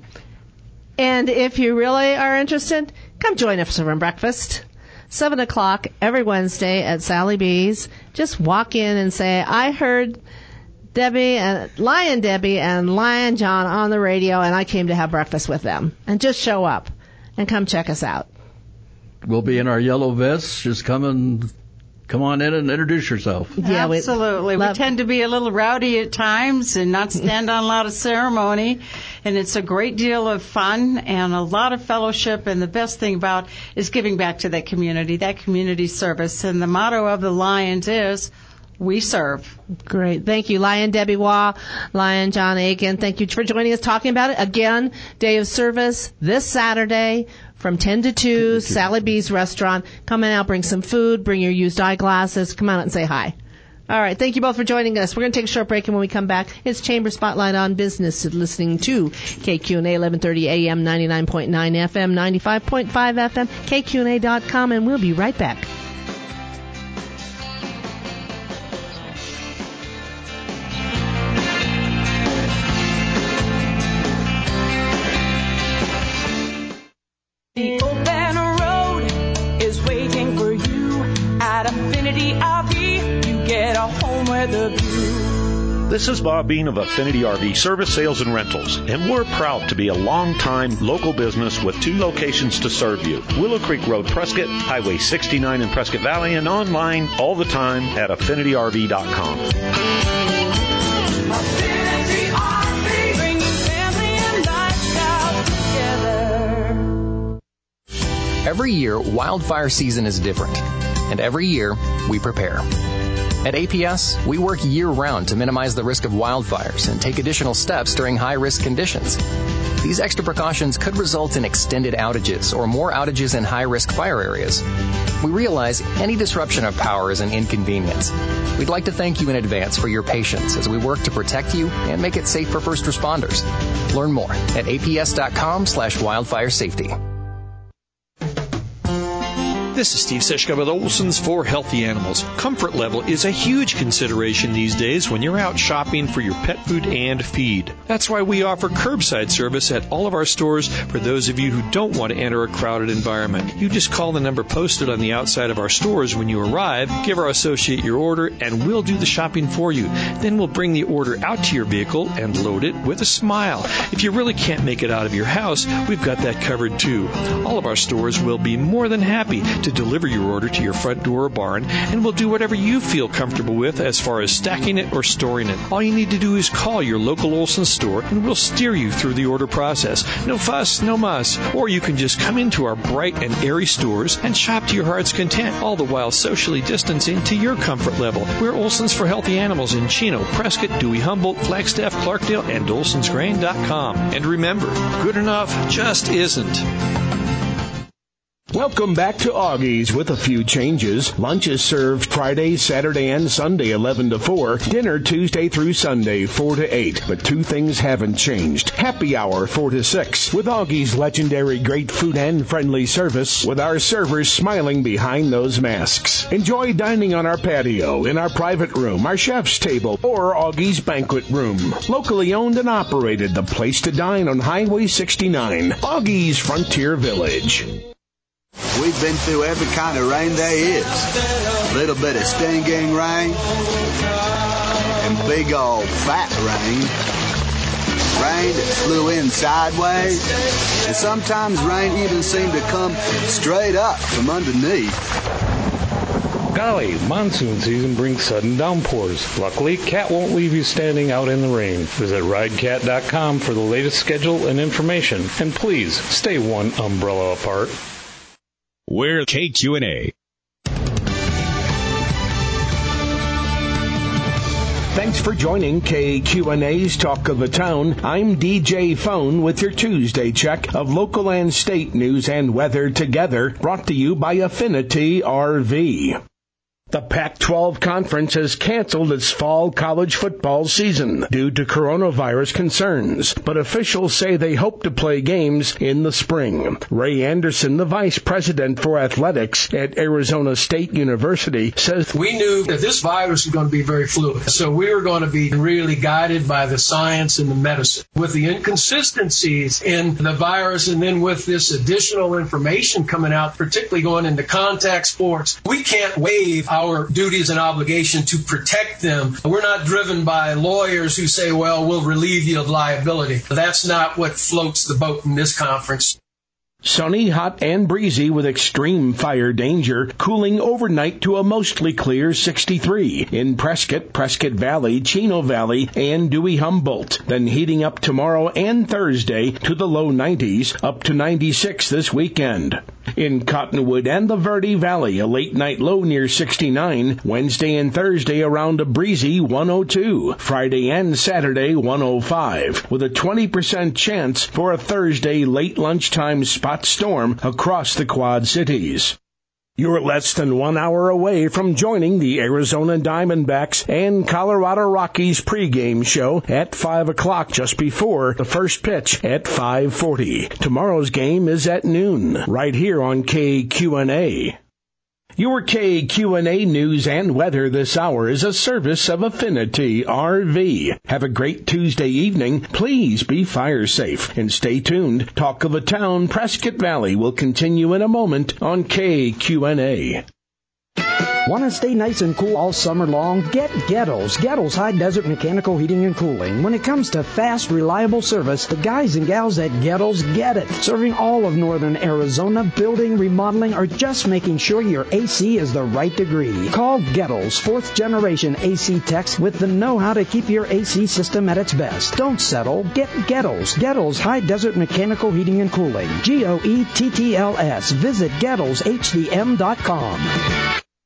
[SPEAKER 2] And if you really are interested, come join us for breakfast. Seven o'clock every Wednesday at Sally B's. Just walk in and say, I heard Debbie and Lion Debbie and Lion John on the radio, and I came to have breakfast with them. And just show up and come check us out.
[SPEAKER 20] We'll be in our yellow vests. Just come and Come on in and introduce yourself.
[SPEAKER 19] Yeah, absolutely. We, we tend to be a little rowdy at times and not stand on a lot of ceremony. And it's a great deal of fun and a lot of fellowship. And the best thing about is giving back to that community, that community service. And the motto of the Lions is, we serve.
[SPEAKER 2] Great. Thank you, Lion Debbie Waugh, Lion John Aiken. Thank you for joining us, talking about it. Again, day of service this Saturday from ten to two, Sally B's restaurant. Come on out, bring some food, bring your used eyeglasses. Come out and say hi. All right. Thank you both for joining us. We're going to take a short break, and when we come back, it's Chamber Spotlight on Business, listening to K Q N A eleven thirty A M, ninety-nine point nine F M, ninety-five point five F M, K Q N A dot com, and we'll be right back.
[SPEAKER 21] The open road is waiting for you at Affinity R V. You get a home with a view.
[SPEAKER 22] This is Bob Bean of Affinity R V Service, Sales, and Rentals, and we're proud to be a long-time local business with two locations to serve you. Willow Creek Road, Prescott, Highway sixty-nine in Prescott Valley, and online all the time at affinity R V dot com.
[SPEAKER 21] Affinity R V, bringing family and lifestyle together.
[SPEAKER 23] Every year, wildfire season is different, and every year, we prepare. At A P S, we work year-round to minimize the risk of wildfires and take additional steps during high-risk conditions. These extra precautions could result in extended outages or more outages in high-risk fire areas. We realize any disruption of power is an inconvenience. We'd like to thank you in advance for your patience as we work to protect you and make it safe for first responders. Learn more at A P S dot com slash wildfire safety.
[SPEAKER 4] This is Steve Sishka with Olson's for Healthy Animals. Comfort level is a huge consideration these days when you're out shopping for your pet food and feed. That's why we offer curbside service at all of our stores for those of you who don't want to enter a crowded environment. You just call the number posted on the outside of our stores when you arrive, give our associate your order, and we'll do the shopping for you. Then we'll bring the order out to your vehicle and load it with a smile. If you really can't make it out of your house, we've got that covered too. All of our stores will be more than happy to deliver your order to your front door or barn, and we'll do whatever you feel comfortable with as far as stacking it or storing it. All you need to do is call your local Olson store, and we'll steer you through the order process. No fuss, no muss. Or you can just come into our bright and airy stores and shop to your heart's content, all the while socially distancing to your comfort level. We're Olson's for Healthy Animals in Chino, Prescott, Dewey, Humboldt, Flagstaff, Clarkdale, and olsons grain dot com. And remember, good enough just isn't.
[SPEAKER 5] Welcome back to Augie's with a few changes. Lunch is served Friday, Saturday, and Sunday, eleven to four. Dinner Tuesday through Sunday, four to eight. But two things haven't changed. Happy hour, four to six. With Augie's legendary great food and friendly service, with our servers smiling behind those masks. Enjoy dining on our patio, in our private room, our chef's table, or Augie's banquet room. Locally owned and operated, the place to dine on Highway sixty-nine. Augie's Frontier Village.
[SPEAKER 8] We've been through every kind of rain there is. A little bit of stinging rain and big old fat rain. Rain that flew in sideways, and sometimes rain even seemed to come straight up from underneath.
[SPEAKER 9] Golly, monsoon season brings sudden downpours. Luckily, Cat won't leave you standing out in the rain. Visit ride cat dot com for the latest schedule and information. And please, stay one umbrella apart.
[SPEAKER 6] We're K Q and A.
[SPEAKER 5] Thanks for joining K Q and A's Talk of the Town. I'm D J Phone with your Tuesday check of local and state news and weather together, brought to you by Affinity R V. The Pac twelve Conference has canceled its fall college football season due to coronavirus concerns, but officials say they hope to play games in the spring. Ray Anderson, the vice president for athletics at Arizona State University, says,
[SPEAKER 24] "We knew that this virus was going to be very fluid, so we were going to be really guided by the science and the medicine. With the inconsistencies in the virus and then with this additional information coming out, particularly going into contact sports, we can't waive our Our duties and obligation to protect them. We're not driven by lawyers who say, well, we'll relieve you of liability. That's not what floats the boat in this conference."
[SPEAKER 5] Sunny, hot, and breezy with extreme fire danger, cooling overnight to a mostly clear sixty-three in Prescott, Prescott Valley, Chino Valley, and Dewey Humboldt. Then heating up tomorrow and Thursday to the low nineties, up to ninety-six this weekend. In Cottonwood and the Verde Valley, a late night low near sixty-nine. Wednesday and Thursday around a breezy one oh two. Friday and Saturday one oh five. With a twenty percent chance for a Thursday late lunchtime spot storm across the Quad Cities. You're less than one hour away from joining the Arizona Diamondbacks and Colorado Rockies pregame show at five o'clock just before the first pitch at five forty. Tomorrow's game is at noon, right here on K Q and A. Your K Q and A news and weather this hour is a service of Affinity R V. Have a great Tuesday evening. Please be fire safe and stay tuned. Talk of the Town, Prescott Valley will continue in a moment on K Q and A.
[SPEAKER 25] Want to stay nice and cool all summer long? Get Gettles. Gettles High Desert Mechanical Heating and Cooling. When it comes to fast, reliable service, the guys and gals at Gettles get it. Serving all of northern Arizona, building, remodeling, or just making sure your A C is the right degree. Call Gettles, fourth generation A C techs with the know-how to keep your A C system at its best. Don't settle. Get Gettles. Gettles High Desert Mechanical Heating and Cooling. G O E T T L S. Visit Gettles H D M dot com.
[SPEAKER 1] The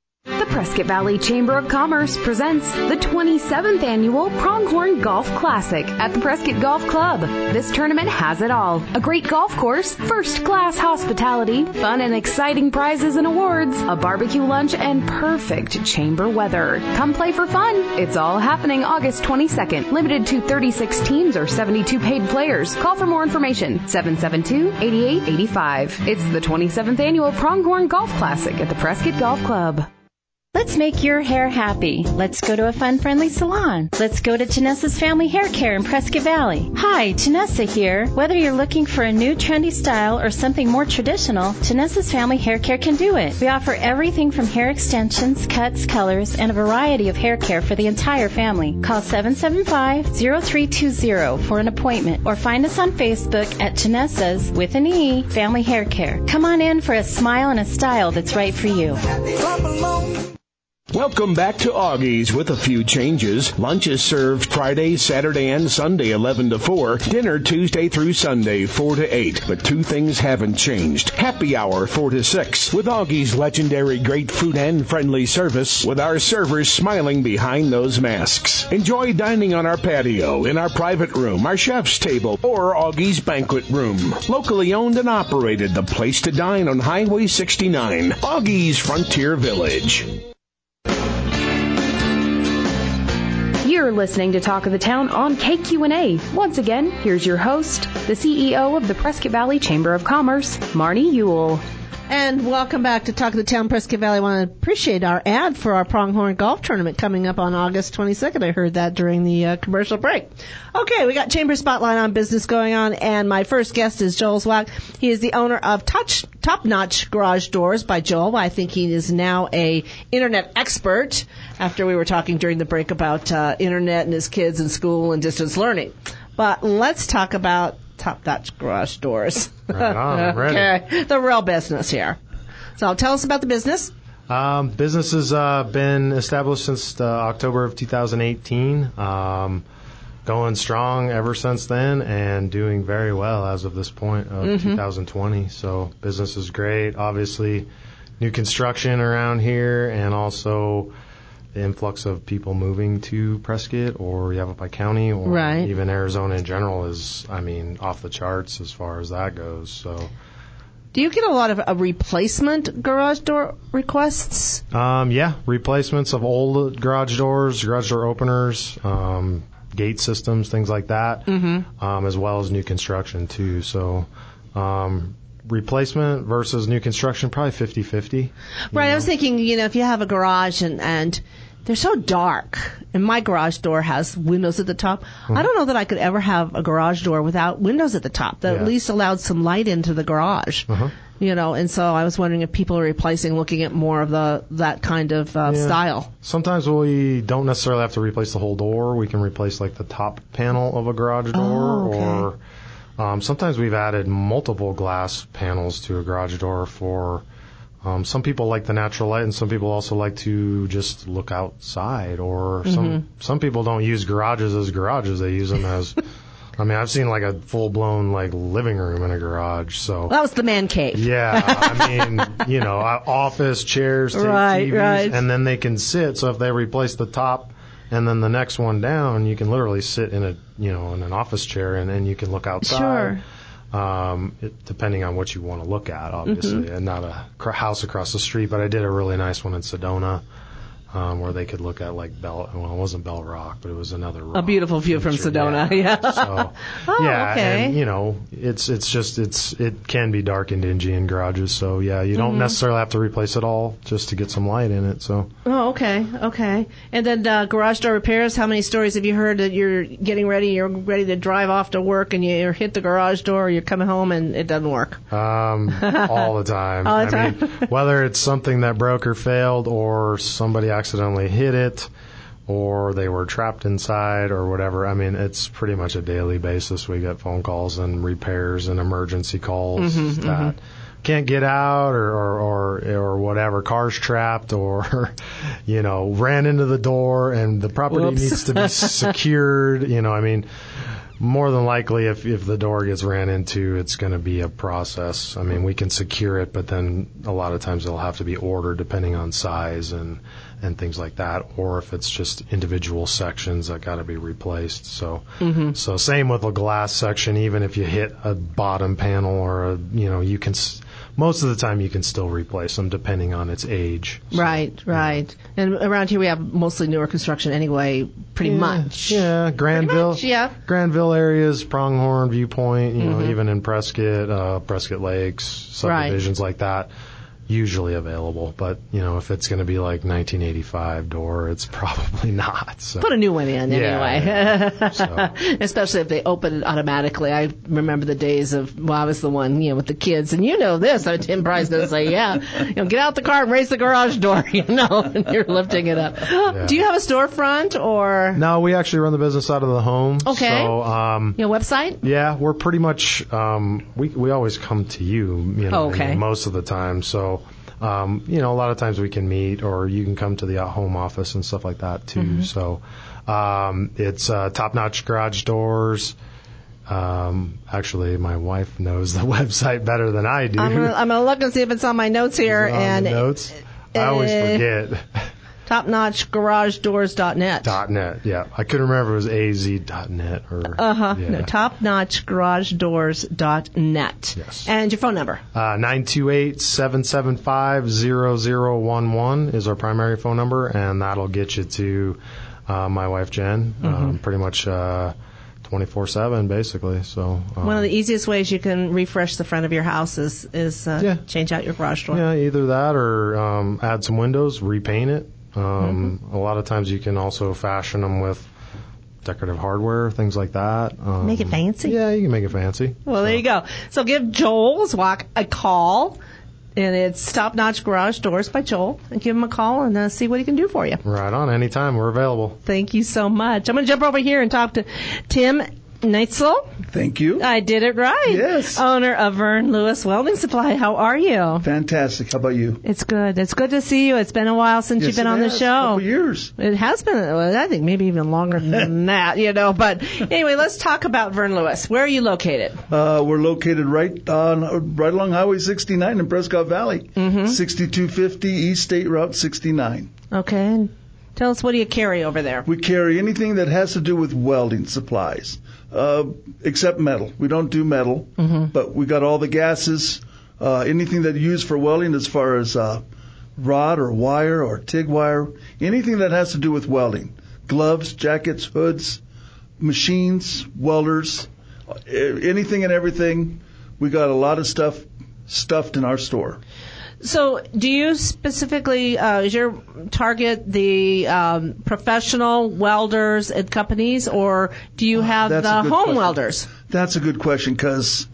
[SPEAKER 1] Prescott Valley Chamber of Commerce presents the twenty-seventh Annual Pronghorn Golf Classic at the Prescott Golf Club. This tournament has it all. A great golf course, first-class hospitality, fun and exciting prizes and awards, a barbecue lunch, and perfect chamber weather. Come play for fun. It's all happening August twenty-second. Limited to thirty-six teams or seventy-two paid players. Call for more information, seven seven two, eight eight eight five. It's the twenty-seventh Annual Pronghorn Golf Classic at the Prescott Golf Club.
[SPEAKER 7] Let's make your hair happy. Let's go to a fun-friendly salon. Let's go to Janessa's Family Hair Care in Prescott Valley. Hi, Janessa here. Whether you're looking for a new trendy style or something more traditional, Janessa's Family Hair Care can do it. We offer everything from hair extensions, cuts, colors, and a variety of hair care for the entire family. Call seven seven five, zero three two zero for an appointment or find us on Facebook at Janessa's, with an E, Family Hair Care. Come on in for a smile and a style that's right for you.
[SPEAKER 5] Welcome back to Augie's with a few changes. Lunch is served Friday, Saturday, and Sunday, eleven to four. Dinner Tuesday through Sunday, four to eight. But two things haven't changed. Happy hour, four to six. With Augie's legendary great food and friendly service, with our servers smiling behind those masks. Enjoy dining on our patio, in our private room, our chef's table, or Augie's banquet room. Locally owned and operated, the place to dine on Highway sixty-nine. Augie's Frontier Village.
[SPEAKER 1] You're listening to Talk of the Town on K Q N A. Once again, here's your host, the C E O of the Prescott Valley Chamber of Commerce, Marnie Ewell.
[SPEAKER 2] And welcome back to Talk of the Town, Prescott Valley. I want to appreciate our ad for our Pronghorn Golf Tournament coming up on August twenty-second. I heard that during the uh, commercial break. Okay, we got Chamber Spotlight on business going on, and my first guest is Joel Zwack. He is the owner of Touch, Top Notch Garage Doors by Joel. I think he is now a internet expert after we were talking during the break about uh, internet and his kids in school and distance learning. But let's talk about Top Notch Garage Doors.
[SPEAKER 10] Right on, I'm ready.
[SPEAKER 2] Okay, the real business here. So tell us about the business.
[SPEAKER 10] Um, business has uh, been established since uh, October of two thousand eighteen. Um, going strong ever since then and doing very well as of this point of mm-hmm. two thousand twenty. So business is great. Obviously, new construction around here and also the influx of people moving to Prescott or Yavapai County or
[SPEAKER 2] right.
[SPEAKER 10] even Arizona in general is, I mean, off the charts as far as that goes. So,
[SPEAKER 2] do you get a lot of uh, replacement garage door requests?
[SPEAKER 10] Um, yeah, replacements of old garage doors, garage door openers, um, gate systems, things like that, mm-hmm. um, as well as new construction too. So, um, replacement versus new construction, probably fifty-fifty.
[SPEAKER 2] Right.
[SPEAKER 10] know?
[SPEAKER 2] I was thinking, you know, if you have a garage and, and they're so dark, and my garage door has windows at the top, mm-hmm. I don't know that I could ever have a garage door without windows at the top that yeah. at least allowed some light into the garage. Uh-huh. You know, and so I was wondering if people are replacing, looking at more of the that kind of uh,
[SPEAKER 10] yeah.
[SPEAKER 2] style.
[SPEAKER 10] Sometimes we don't necessarily have to replace the whole door. We can replace like the top panel of a garage door,
[SPEAKER 2] oh, okay.
[SPEAKER 10] or um, sometimes we've added multiple glass panels to a garage door for. Um, some people like the natural light, and some people also like to just look outside. Or some mm-hmm. some people don't use garages as garages; they use them as. I mean, I've seen like a full blown like living room in a garage. So
[SPEAKER 2] well, that was the man cave.
[SPEAKER 10] Yeah, I mean, you know, office chairs,
[SPEAKER 2] right,
[SPEAKER 10] T Vs,
[SPEAKER 2] right.
[SPEAKER 10] and then they can sit. So if they replace the top and then the next one down, you can literally sit in a you know in an office chair, and, and you can look outside.
[SPEAKER 2] Sure.
[SPEAKER 10] Um, it, depending on what you want to look at, obviously, mm-hmm. and not a cr- house across the street. But I did a really nice one in Sedona, um, where they could look at like Bell. Well, it wasn't Bell Rock, but it was another rock.
[SPEAKER 2] A beautiful view
[SPEAKER 10] feature.
[SPEAKER 2] from Sedona. Yeah.
[SPEAKER 10] yeah. So,
[SPEAKER 2] oh,
[SPEAKER 10] yeah,
[SPEAKER 2] okay.
[SPEAKER 10] and you know, it's it's just it's it can be dark and dingy in garages. So yeah, you don't mm-hmm. necessarily have to replace it all just to get some light in it. So.
[SPEAKER 2] Oh, okay, okay. And then uh, garage door repairs. How many stories have you heard that you're getting ready, you're ready to drive off to work, and you hit the garage door, or you're coming home and it doesn't work?
[SPEAKER 10] Um, all the time.
[SPEAKER 2] all the time.
[SPEAKER 10] I mean, whether it's something that broke or failed, or somebody accidentally hit it, or they were trapped inside, or whatever. I mean, it's pretty much a daily basis. We get phone calls and repairs and emergency calls
[SPEAKER 2] mm-hmm,
[SPEAKER 10] that. Mm-hmm. Can't get out, or, or or or whatever, car's trapped, or you know, ran into the door and the property
[SPEAKER 2] Whoops.
[SPEAKER 10] needs to be secured. You know, I mean, more than likely, if if the door gets ran into, it's going to be a process. I mean, we can secure it, but then a lot of times it'll have to be ordered depending on size and and things like that. Or if it's just individual sections that got to be replaced. So
[SPEAKER 2] Mm-hmm.
[SPEAKER 10] so same with a glass section. Even if you hit a bottom panel or a you know you can. Most of the time, you can still replace them depending on its age.
[SPEAKER 2] Right, right. And around here, we have mostly newer construction anyway, pretty
[SPEAKER 10] Yeah,
[SPEAKER 2] much.
[SPEAKER 10] Yeah, Granville.
[SPEAKER 2] Pretty much, yeah.
[SPEAKER 10] Granville areas, Pronghorn, Viewpoint, you know,
[SPEAKER 2] Mhm.
[SPEAKER 10] even in Prescott, uh, Prescott Lakes, subdivisions like that, usually available. But, you know, if it's going to be like nineteen eighty-five door, it's probably not. So.
[SPEAKER 2] Put a new one in
[SPEAKER 10] Yeah,
[SPEAKER 2] anyway.
[SPEAKER 10] yeah. So.
[SPEAKER 2] Especially if they open it automatically. I remember the days of, well, I was the one, you know, with the kids. And you know this. I mean, Tim Price does say, yeah, you know, get out the car and raise the garage door, you know, and you're lifting it up. Do you have a storefront or?
[SPEAKER 10] No, we actually run the business out of the home.
[SPEAKER 2] Okay.
[SPEAKER 10] So, um,
[SPEAKER 2] Your website?
[SPEAKER 10] yeah, we're pretty much, um, we, we always come to you, you know,
[SPEAKER 2] Oh, okay.
[SPEAKER 10] I mean, most of the time. So, um, you know, a lot of times we can meet or you can come to the home office and stuff like that too.
[SPEAKER 2] Mhm.
[SPEAKER 10] So, um, it's, uh, Top Notch Garage Doors. Um, actually, my wife knows the website better than I do.
[SPEAKER 2] I'm gonna, I'm gonna look and see if it's on my notes here.
[SPEAKER 10] Is it on
[SPEAKER 2] and
[SPEAKER 10] the notes? I always
[SPEAKER 2] uh,
[SPEAKER 10] forget.
[SPEAKER 2] top notch garage doors dot net.
[SPEAKER 10] Dot net, yeah. I couldn't remember if it was A Z dot net or.
[SPEAKER 2] Uh huh.
[SPEAKER 10] Yeah.
[SPEAKER 2] No, top notch garage doors dot net.
[SPEAKER 10] Yes.
[SPEAKER 2] And your phone number?
[SPEAKER 10] Uh, nine two eight, seven seven five, zero zero one one is our primary phone number, and that'll get you to uh, my wife, Jen, um,
[SPEAKER 2] Mhm.
[SPEAKER 10] pretty much uh, twenty-four seven, basically. So um,
[SPEAKER 2] One of the easiest ways you can refresh the front of your house is, is uh, change out your garage door.
[SPEAKER 10] Yeah, either that or um, add some windows, repaint it. Um,
[SPEAKER 2] Mm-hmm.
[SPEAKER 10] A lot of times you can also fashion them with decorative hardware, things like that. Um,
[SPEAKER 2] Make it fancy?
[SPEAKER 10] Yeah, you can make it fancy.
[SPEAKER 2] Well, there you go. So give Joel Zwak a call, and it's Top Notch Garage Doors by Joel, and give him a call and uh, see what he can do for you.
[SPEAKER 10] Right on, anytime. We're available.
[SPEAKER 2] Thank you so much. I'm going to jump over here and talk to Tim Neitzel.
[SPEAKER 12] Thank you.
[SPEAKER 2] I did it right.
[SPEAKER 12] Yes.
[SPEAKER 2] Owner of Vern Lewis Welding Supply. How are you?
[SPEAKER 12] Fantastic. How about you?
[SPEAKER 2] It's good. It's good to see you. It's been a while since
[SPEAKER 12] Yes,
[SPEAKER 2] you've been
[SPEAKER 12] it
[SPEAKER 2] on the
[SPEAKER 12] has.
[SPEAKER 2] show.
[SPEAKER 12] Couple years.
[SPEAKER 2] It has been, well, I think maybe even longer than that, you know. But anyway, let's talk about Vern Lewis. Where are you located?
[SPEAKER 12] Uh, we're located right on right along Highway sixty-nine in Prescott Valley,
[SPEAKER 2] Mm-hmm.
[SPEAKER 12] sixty-two fifty East State Route sixty-nine.
[SPEAKER 2] Okay. And tell us, what do you carry over there?
[SPEAKER 12] We carry anything that has to do with welding supplies, uh, except metal. We don't do metal,
[SPEAKER 2] Mm-hmm.
[SPEAKER 12] but we got all the gases, uh, anything that you use for welding as far as uh, rod or wire or TIG wire, anything that has to do with welding. Gloves, jackets, hoods, machines, welders, anything and everything. We got a lot of stuff stuffed in our store.
[SPEAKER 2] So, do you specifically, uh, is your target the um, professional welders and companies, or do you have
[SPEAKER 12] That's a
[SPEAKER 2] the
[SPEAKER 12] good
[SPEAKER 2] home
[SPEAKER 12] question.
[SPEAKER 2] welders?
[SPEAKER 12] That's a good question because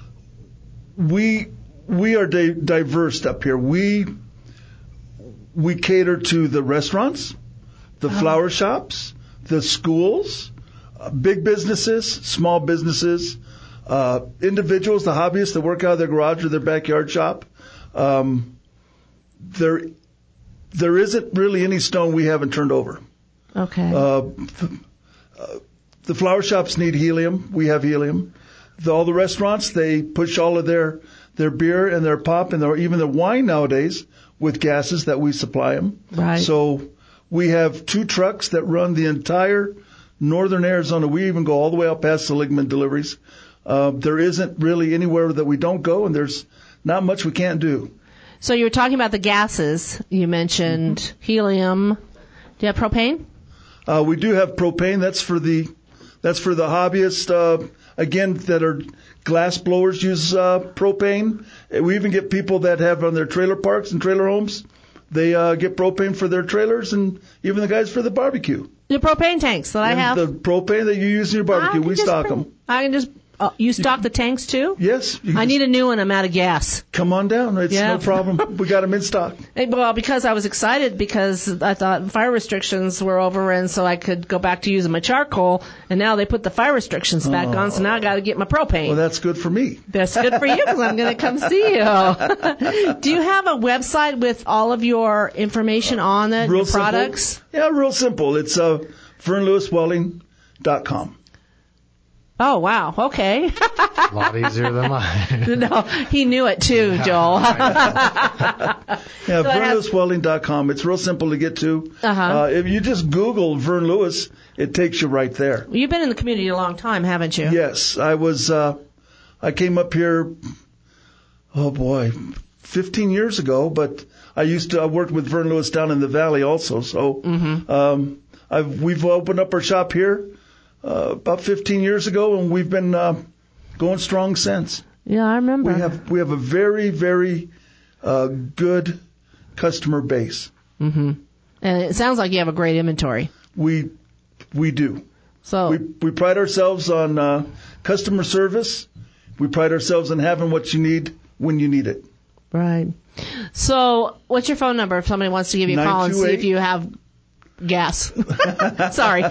[SPEAKER 12] we we are di- diverse up here. We we cater to the restaurants, the flower shops, the schools, uh, big businesses, small businesses, uh, individuals, the hobbyists that work out of their garage or their backyard shop. Um, there there isn't really any stone we haven't turned over.
[SPEAKER 2] Okay.
[SPEAKER 12] Uh, th- uh, the flower shops need helium. We have helium. The, all the restaurants, they push all of their, their beer and their pop and their, even their wine nowadays with gases that we supply them.
[SPEAKER 2] Right.
[SPEAKER 12] So we have two trucks that run the entire northern Arizona. We even go all the way out past Seligman deliveries. Uh, there isn't really anywhere that we don't go, and there's not much we can't do.
[SPEAKER 2] So you were talking about the gases. You mentioned
[SPEAKER 12] Mm-hmm.
[SPEAKER 2] helium. Do you have propane?
[SPEAKER 12] Uh, we do have propane. That's for the that's for the hobbyists. Uh, again, that are glass blowers use uh, propane. We even get people that have on their trailer parks and trailer homes. They uh, get propane for their trailers, and even the guys for the barbecue.
[SPEAKER 2] The propane tanks that I
[SPEAKER 12] And
[SPEAKER 2] have.
[SPEAKER 12] the propane that you use in your
[SPEAKER 2] I
[SPEAKER 12] barbecue,
[SPEAKER 2] can
[SPEAKER 12] we
[SPEAKER 2] just
[SPEAKER 12] stock
[SPEAKER 2] bring-
[SPEAKER 12] them.
[SPEAKER 2] I can just. Oh, you stock the tanks too?
[SPEAKER 12] Yes.
[SPEAKER 2] I need a new one. I'm out of gas.
[SPEAKER 12] Come on down. It's
[SPEAKER 2] Yeah.
[SPEAKER 12] no problem. We got them in stock.
[SPEAKER 2] Hey, well, because I was excited because I thought fire restrictions were over, and so I could go back to using my charcoal. And now they put the fire restrictions back
[SPEAKER 12] Oh.
[SPEAKER 2] on, so now I got to get my propane.
[SPEAKER 12] Well, that's good for me.
[SPEAKER 2] That's good for you because I'm going to come see you. Do you have a website with all of your information on it,
[SPEAKER 12] Real
[SPEAKER 2] your
[SPEAKER 12] simple.
[SPEAKER 2] products?
[SPEAKER 12] Yeah, real simple. It's uh, Vern Lewis Welding dot com.
[SPEAKER 2] Oh, wow. Okay.
[SPEAKER 10] A lot easier than mine.
[SPEAKER 2] No, he knew it too, Joel.
[SPEAKER 12] Yeah, vern lewis welding dot com. It's real simple to get to.
[SPEAKER 2] Uh-huh.
[SPEAKER 12] Uh, if you just Google Vern Lewis, it takes you right there.
[SPEAKER 2] You've been in the community a long time, haven't you?
[SPEAKER 12] Yes. I was, uh, I came up here, oh boy, fifteen years ago, but I used to, I worked with Vern Lewis down in the valley also. So,
[SPEAKER 2] Mm-hmm.
[SPEAKER 12] um, I've, we've opened up our shop here, uh, about fifteen years ago, and we've been, uh, going strong since.
[SPEAKER 2] Yeah, I remember.
[SPEAKER 12] We have, we have a very, very, uh, good customer base.
[SPEAKER 2] Mm-hmm. And it sounds like you have a great inventory.
[SPEAKER 12] We, we do.
[SPEAKER 2] So
[SPEAKER 12] we, we pride ourselves on, uh, customer service. We pride ourselves on having what you need when you need it.
[SPEAKER 2] Right. So, what's your phone number if somebody wants to give you a call and see if you have gas? Sorry.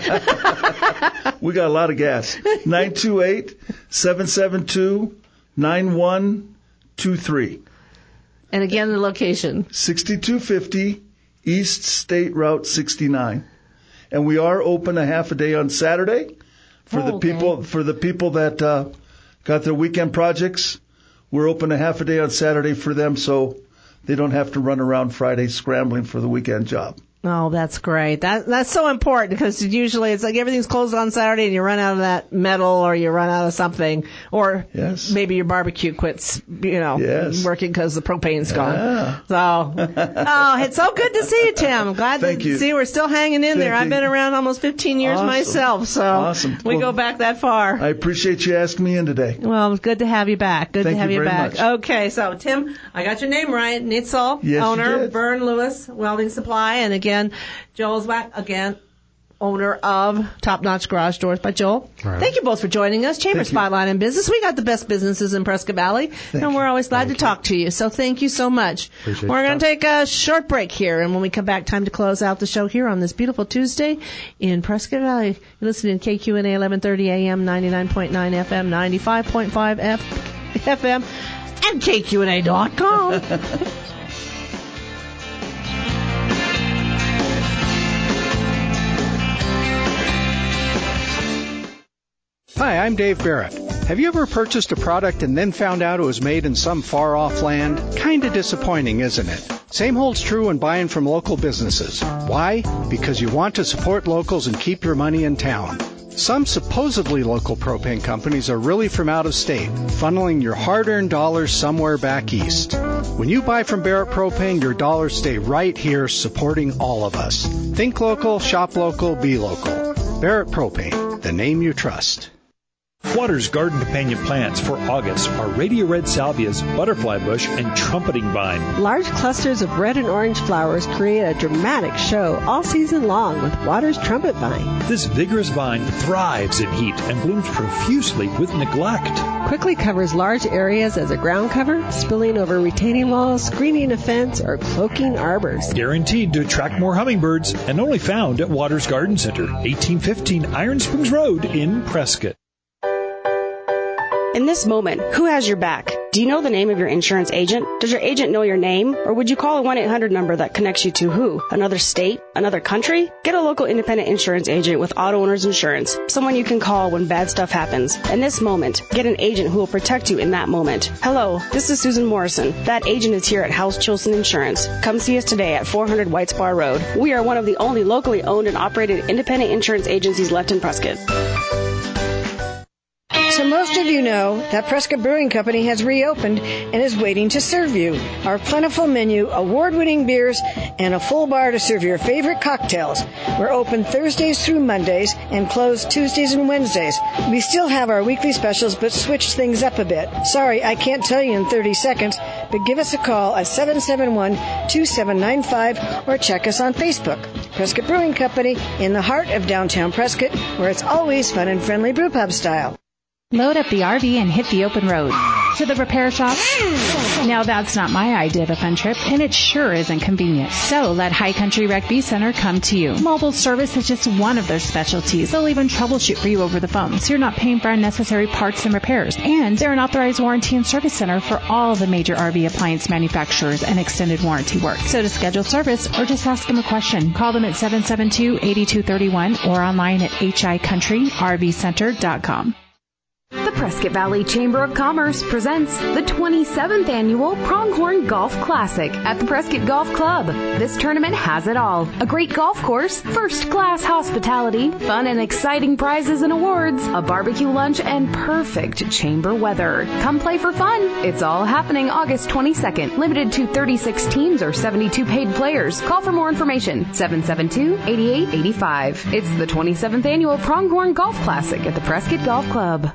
[SPEAKER 12] We got a lot of gas. nine two eight, seven seven two, nine one two three.
[SPEAKER 2] And again, the location.
[SPEAKER 12] sixty-two fifty East State Route sixty-nine. And we are open a half a day on Saturday for
[SPEAKER 2] Oh,
[SPEAKER 12] the
[SPEAKER 2] okay.
[SPEAKER 12] people for the people that uh, got their weekend projects. We're open a half a day on Saturday for them, so they don't have to run around Friday scrambling for the weekend job.
[SPEAKER 2] Oh, that's great. That that's so important because usually it's like everything's closed on Saturday and you run out of that metal or you run out of something, or
[SPEAKER 12] yes.
[SPEAKER 2] maybe your barbecue quits, you know,
[SPEAKER 12] Yes.
[SPEAKER 2] working because the propane's
[SPEAKER 12] Yeah.
[SPEAKER 2] gone. So, oh, it's so good to see you, Tim. I'm glad
[SPEAKER 12] Thank
[SPEAKER 2] to
[SPEAKER 12] you.
[SPEAKER 2] see we're still hanging in there.
[SPEAKER 12] Thank
[SPEAKER 2] I've
[SPEAKER 12] you.
[SPEAKER 2] been around almost fifteen years
[SPEAKER 12] Awesome.
[SPEAKER 2] myself, so
[SPEAKER 12] Awesome.
[SPEAKER 2] we
[SPEAKER 12] Well,
[SPEAKER 2] go back that far.
[SPEAKER 12] I appreciate you asking me in today.
[SPEAKER 2] Well, it's good to have you back. Good
[SPEAKER 12] Thank
[SPEAKER 2] to have
[SPEAKER 12] you
[SPEAKER 2] you,
[SPEAKER 12] very
[SPEAKER 2] back.
[SPEAKER 12] much.
[SPEAKER 2] Okay, so Tim, I got your name right. Nitzel,
[SPEAKER 12] Yes, you
[SPEAKER 2] owner,
[SPEAKER 12] did.
[SPEAKER 2] Vern Lewis Welding Supply, and again, Joel's back again, owner of Top Notch Garage Doors by Joel.
[SPEAKER 10] Right.
[SPEAKER 2] Thank you both for joining us. Chamber
[SPEAKER 12] Thank you.
[SPEAKER 2] Spotlight in Business. We got the best businesses in Prescott Valley, and we're always glad to talk to you. So thank you so much.
[SPEAKER 10] Appreciate
[SPEAKER 2] we're
[SPEAKER 10] your
[SPEAKER 2] going to
[SPEAKER 10] time.
[SPEAKER 2] take a short break here, and when we come back, time to close out the show here on this beautiful Tuesday in Prescott Valley. You're listening to K Q N A eleven thirty A M, ninety-nine point nine F M, ninety-five point five F M, and K Q N A dot com.
[SPEAKER 13] Hi, I'm Dave Barrett. Have you ever purchased a product and then found out it was made in some far-off land? Kinda disappointing, isn't it? Same holds true when buying from local businesses. Why? Because you want to support locals and keep your money in town. Some supposedly local propane companies are really from out of state, funneling your hard-earned dollars somewhere back east. When you buy from Barrett Propane, your dollars stay right here supporting all of us. Think local, shop local, be local. Barrett Propane, the name you trust.
[SPEAKER 4] Waters Garden Companion plants for August are radio red salvias, butterfly bush, and trumpeting vine.
[SPEAKER 14] Large clusters of red and orange flowers create a dramatic show all season long with Waters Trumpet Vine.
[SPEAKER 4] This vigorous vine thrives in heat and blooms profusely with neglect.
[SPEAKER 14] Quickly covers large areas as a ground cover, spilling over retaining walls, screening a fence, or cloaking arbors.
[SPEAKER 4] Guaranteed to attract more hummingbirds and only found at Waters Garden Center, eighteen fifteen Iron Springs Road in Prescott.
[SPEAKER 15] In this moment, who has your back? Do you know the name of your insurance agent? Does your agent know your name? Or would you call a one eight hundred number that connects you to who? Another state? Another country? Get a local independent insurance agent with Auto Owners Insurance. Someone you can call when bad stuff happens. In this moment, get an agent who will protect you in that moment. Hello, this is Susan Morrison. That agent is here at House Chilson Insurance. Come see us today at four hundred White Spar Road. We are one of the only locally owned and operated independent insurance agencies left in Prescott.
[SPEAKER 16] So most of you know that Prescott Brewing Company has reopened and is waiting to serve you. Our plentiful menu, award-winning beers, and a full bar to serve your favorite cocktails. We're open Thursdays through Mondays and closed Tuesdays and Wednesdays. We still have our weekly specials but switched things up a bit. Sorry, I can't tell you in thirty seconds, but give us a call at seven seven one, two seven nine five or check us on Facebook. Prescott Brewing Company in the heart of downtown Prescott, where it's always fun and friendly brewpub style.
[SPEAKER 11] Load up the R V and hit the open road. To the repair shop? Now that's not my idea of a fun trip, and it sure isn't convenient. So let High Country Rec V Center come to you. Mobile service is just one of their specialties. They'll even troubleshoot for you over the phone, so you're not paying for unnecessary parts and repairs. And they're an authorized warranty and service center for all the major R V appliance manufacturers and extended warranty work. So to schedule service or just ask them a question, call them at seven seven two, eight two three one or online at h i country r v center dot com.
[SPEAKER 1] The Prescott Valley Chamber of Commerce presents the twenty-seventh Annual Pronghorn Golf Classic at the Prescott Golf Club. This tournament has it all. A great golf course, first-class hospitality, fun and exciting prizes and awards, a barbecue lunch, and perfect chamber weather. Come play for fun. It's all happening August twenty-second. Limited to thirty-six teams or seventy-two paid players. Call for more information, seven seven two, eight eight eight five. It's the twenty-seventh Annual Pronghorn Golf Classic at the Prescott Golf Club.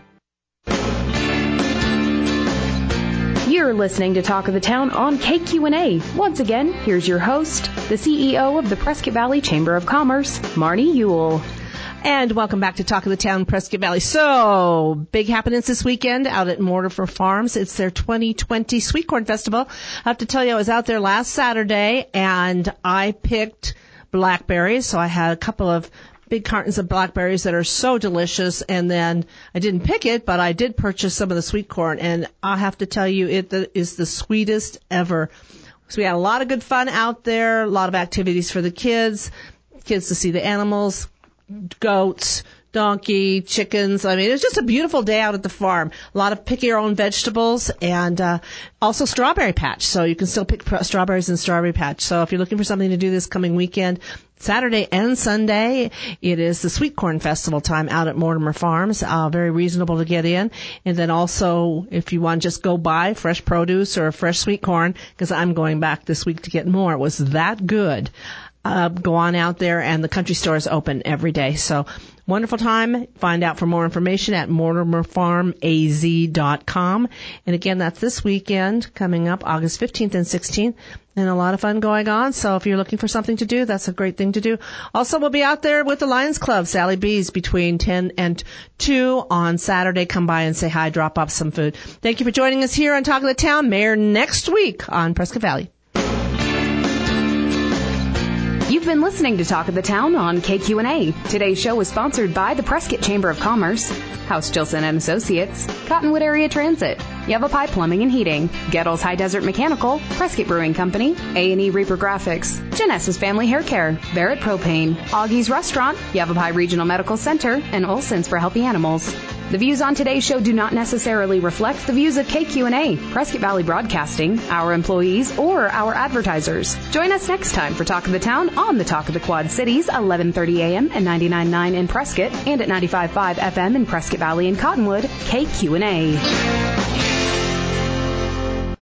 [SPEAKER 1] You're listening to Talk of the Town on K Q N A. Once again, here's your host, the C E O of the Prescott Valley Chamber of Commerce, Marnie Ewell.
[SPEAKER 2] And welcome back to Talk of the Town, Prescott Valley. So, big happenings this weekend out at Mortimer Farms. It's their twenty twenty Sweet Corn Festival. I have to tell you, I was out there last Saturday, and I picked blackberries. So I had a couple of big cartons of blackberries that are so delicious, and then I didn't pick it, but I did purchase some of the sweet corn, and I have to tell you, it is the sweetest ever. So we had a lot of good fun out there, a lot of activities for the kids, kids to see the animals, goats, donkey, chickens. I mean, it was just a beautiful day out at the farm. A lot of pick your own vegetables, and uh, also strawberry patch. So you can still pick strawberries in strawberry patch. So if you're looking for something to do this coming weekend, Saturday and Sunday, it is the Sweet Corn Festival time out at Mortimer Farms. Uh, very reasonable to get in. And then also, if you want to just go buy fresh produce or fresh sweet corn, because I'm going back this week to get more. It was that good. Uh, go on out there, and the country store is open every day. So, wonderful time. Find out for more information at mortimer farm a z dot com. And again, that's this weekend coming up August fifteenth and sixteenth. And a lot of fun going on. So if you're looking for something to do, that's a great thing to do. Also, we'll be out there with the Lions Club, Sally B's, between ten and two on Saturday. Come by and say hi, drop off some food. Thank you for joining us here on Talk of the Town. Mayor next week on Prescott Valley.
[SPEAKER 1] You've been listening to Talk of the Town on K Q N A. Today's show was sponsored by the Prescott Chamber of Commerce, House Jilson and Associates, Cottonwood Area Transit, Yavapai Plumbing and Heating, Gettles High Desert Mechanical, Prescott Brewing Company, A and E Reaper Graphics, Genesis Family Hair Care, Barrett Propane, Augie's Restaurant, Yavapai Regional Medical Center, and Olson's for Healthy Animals. The views on today's show do not necessarily reflect the views of K Q N A, Prescott Valley Broadcasting, our employees, or our advertisers. Join us next time for Talk of the Town on the Talk of the Quad Cities, eleven thirty a.m. and ninety-nine point nine in Prescott, and at ninety-five point five F M in Prescott Valley and Cottonwood, K Q N A.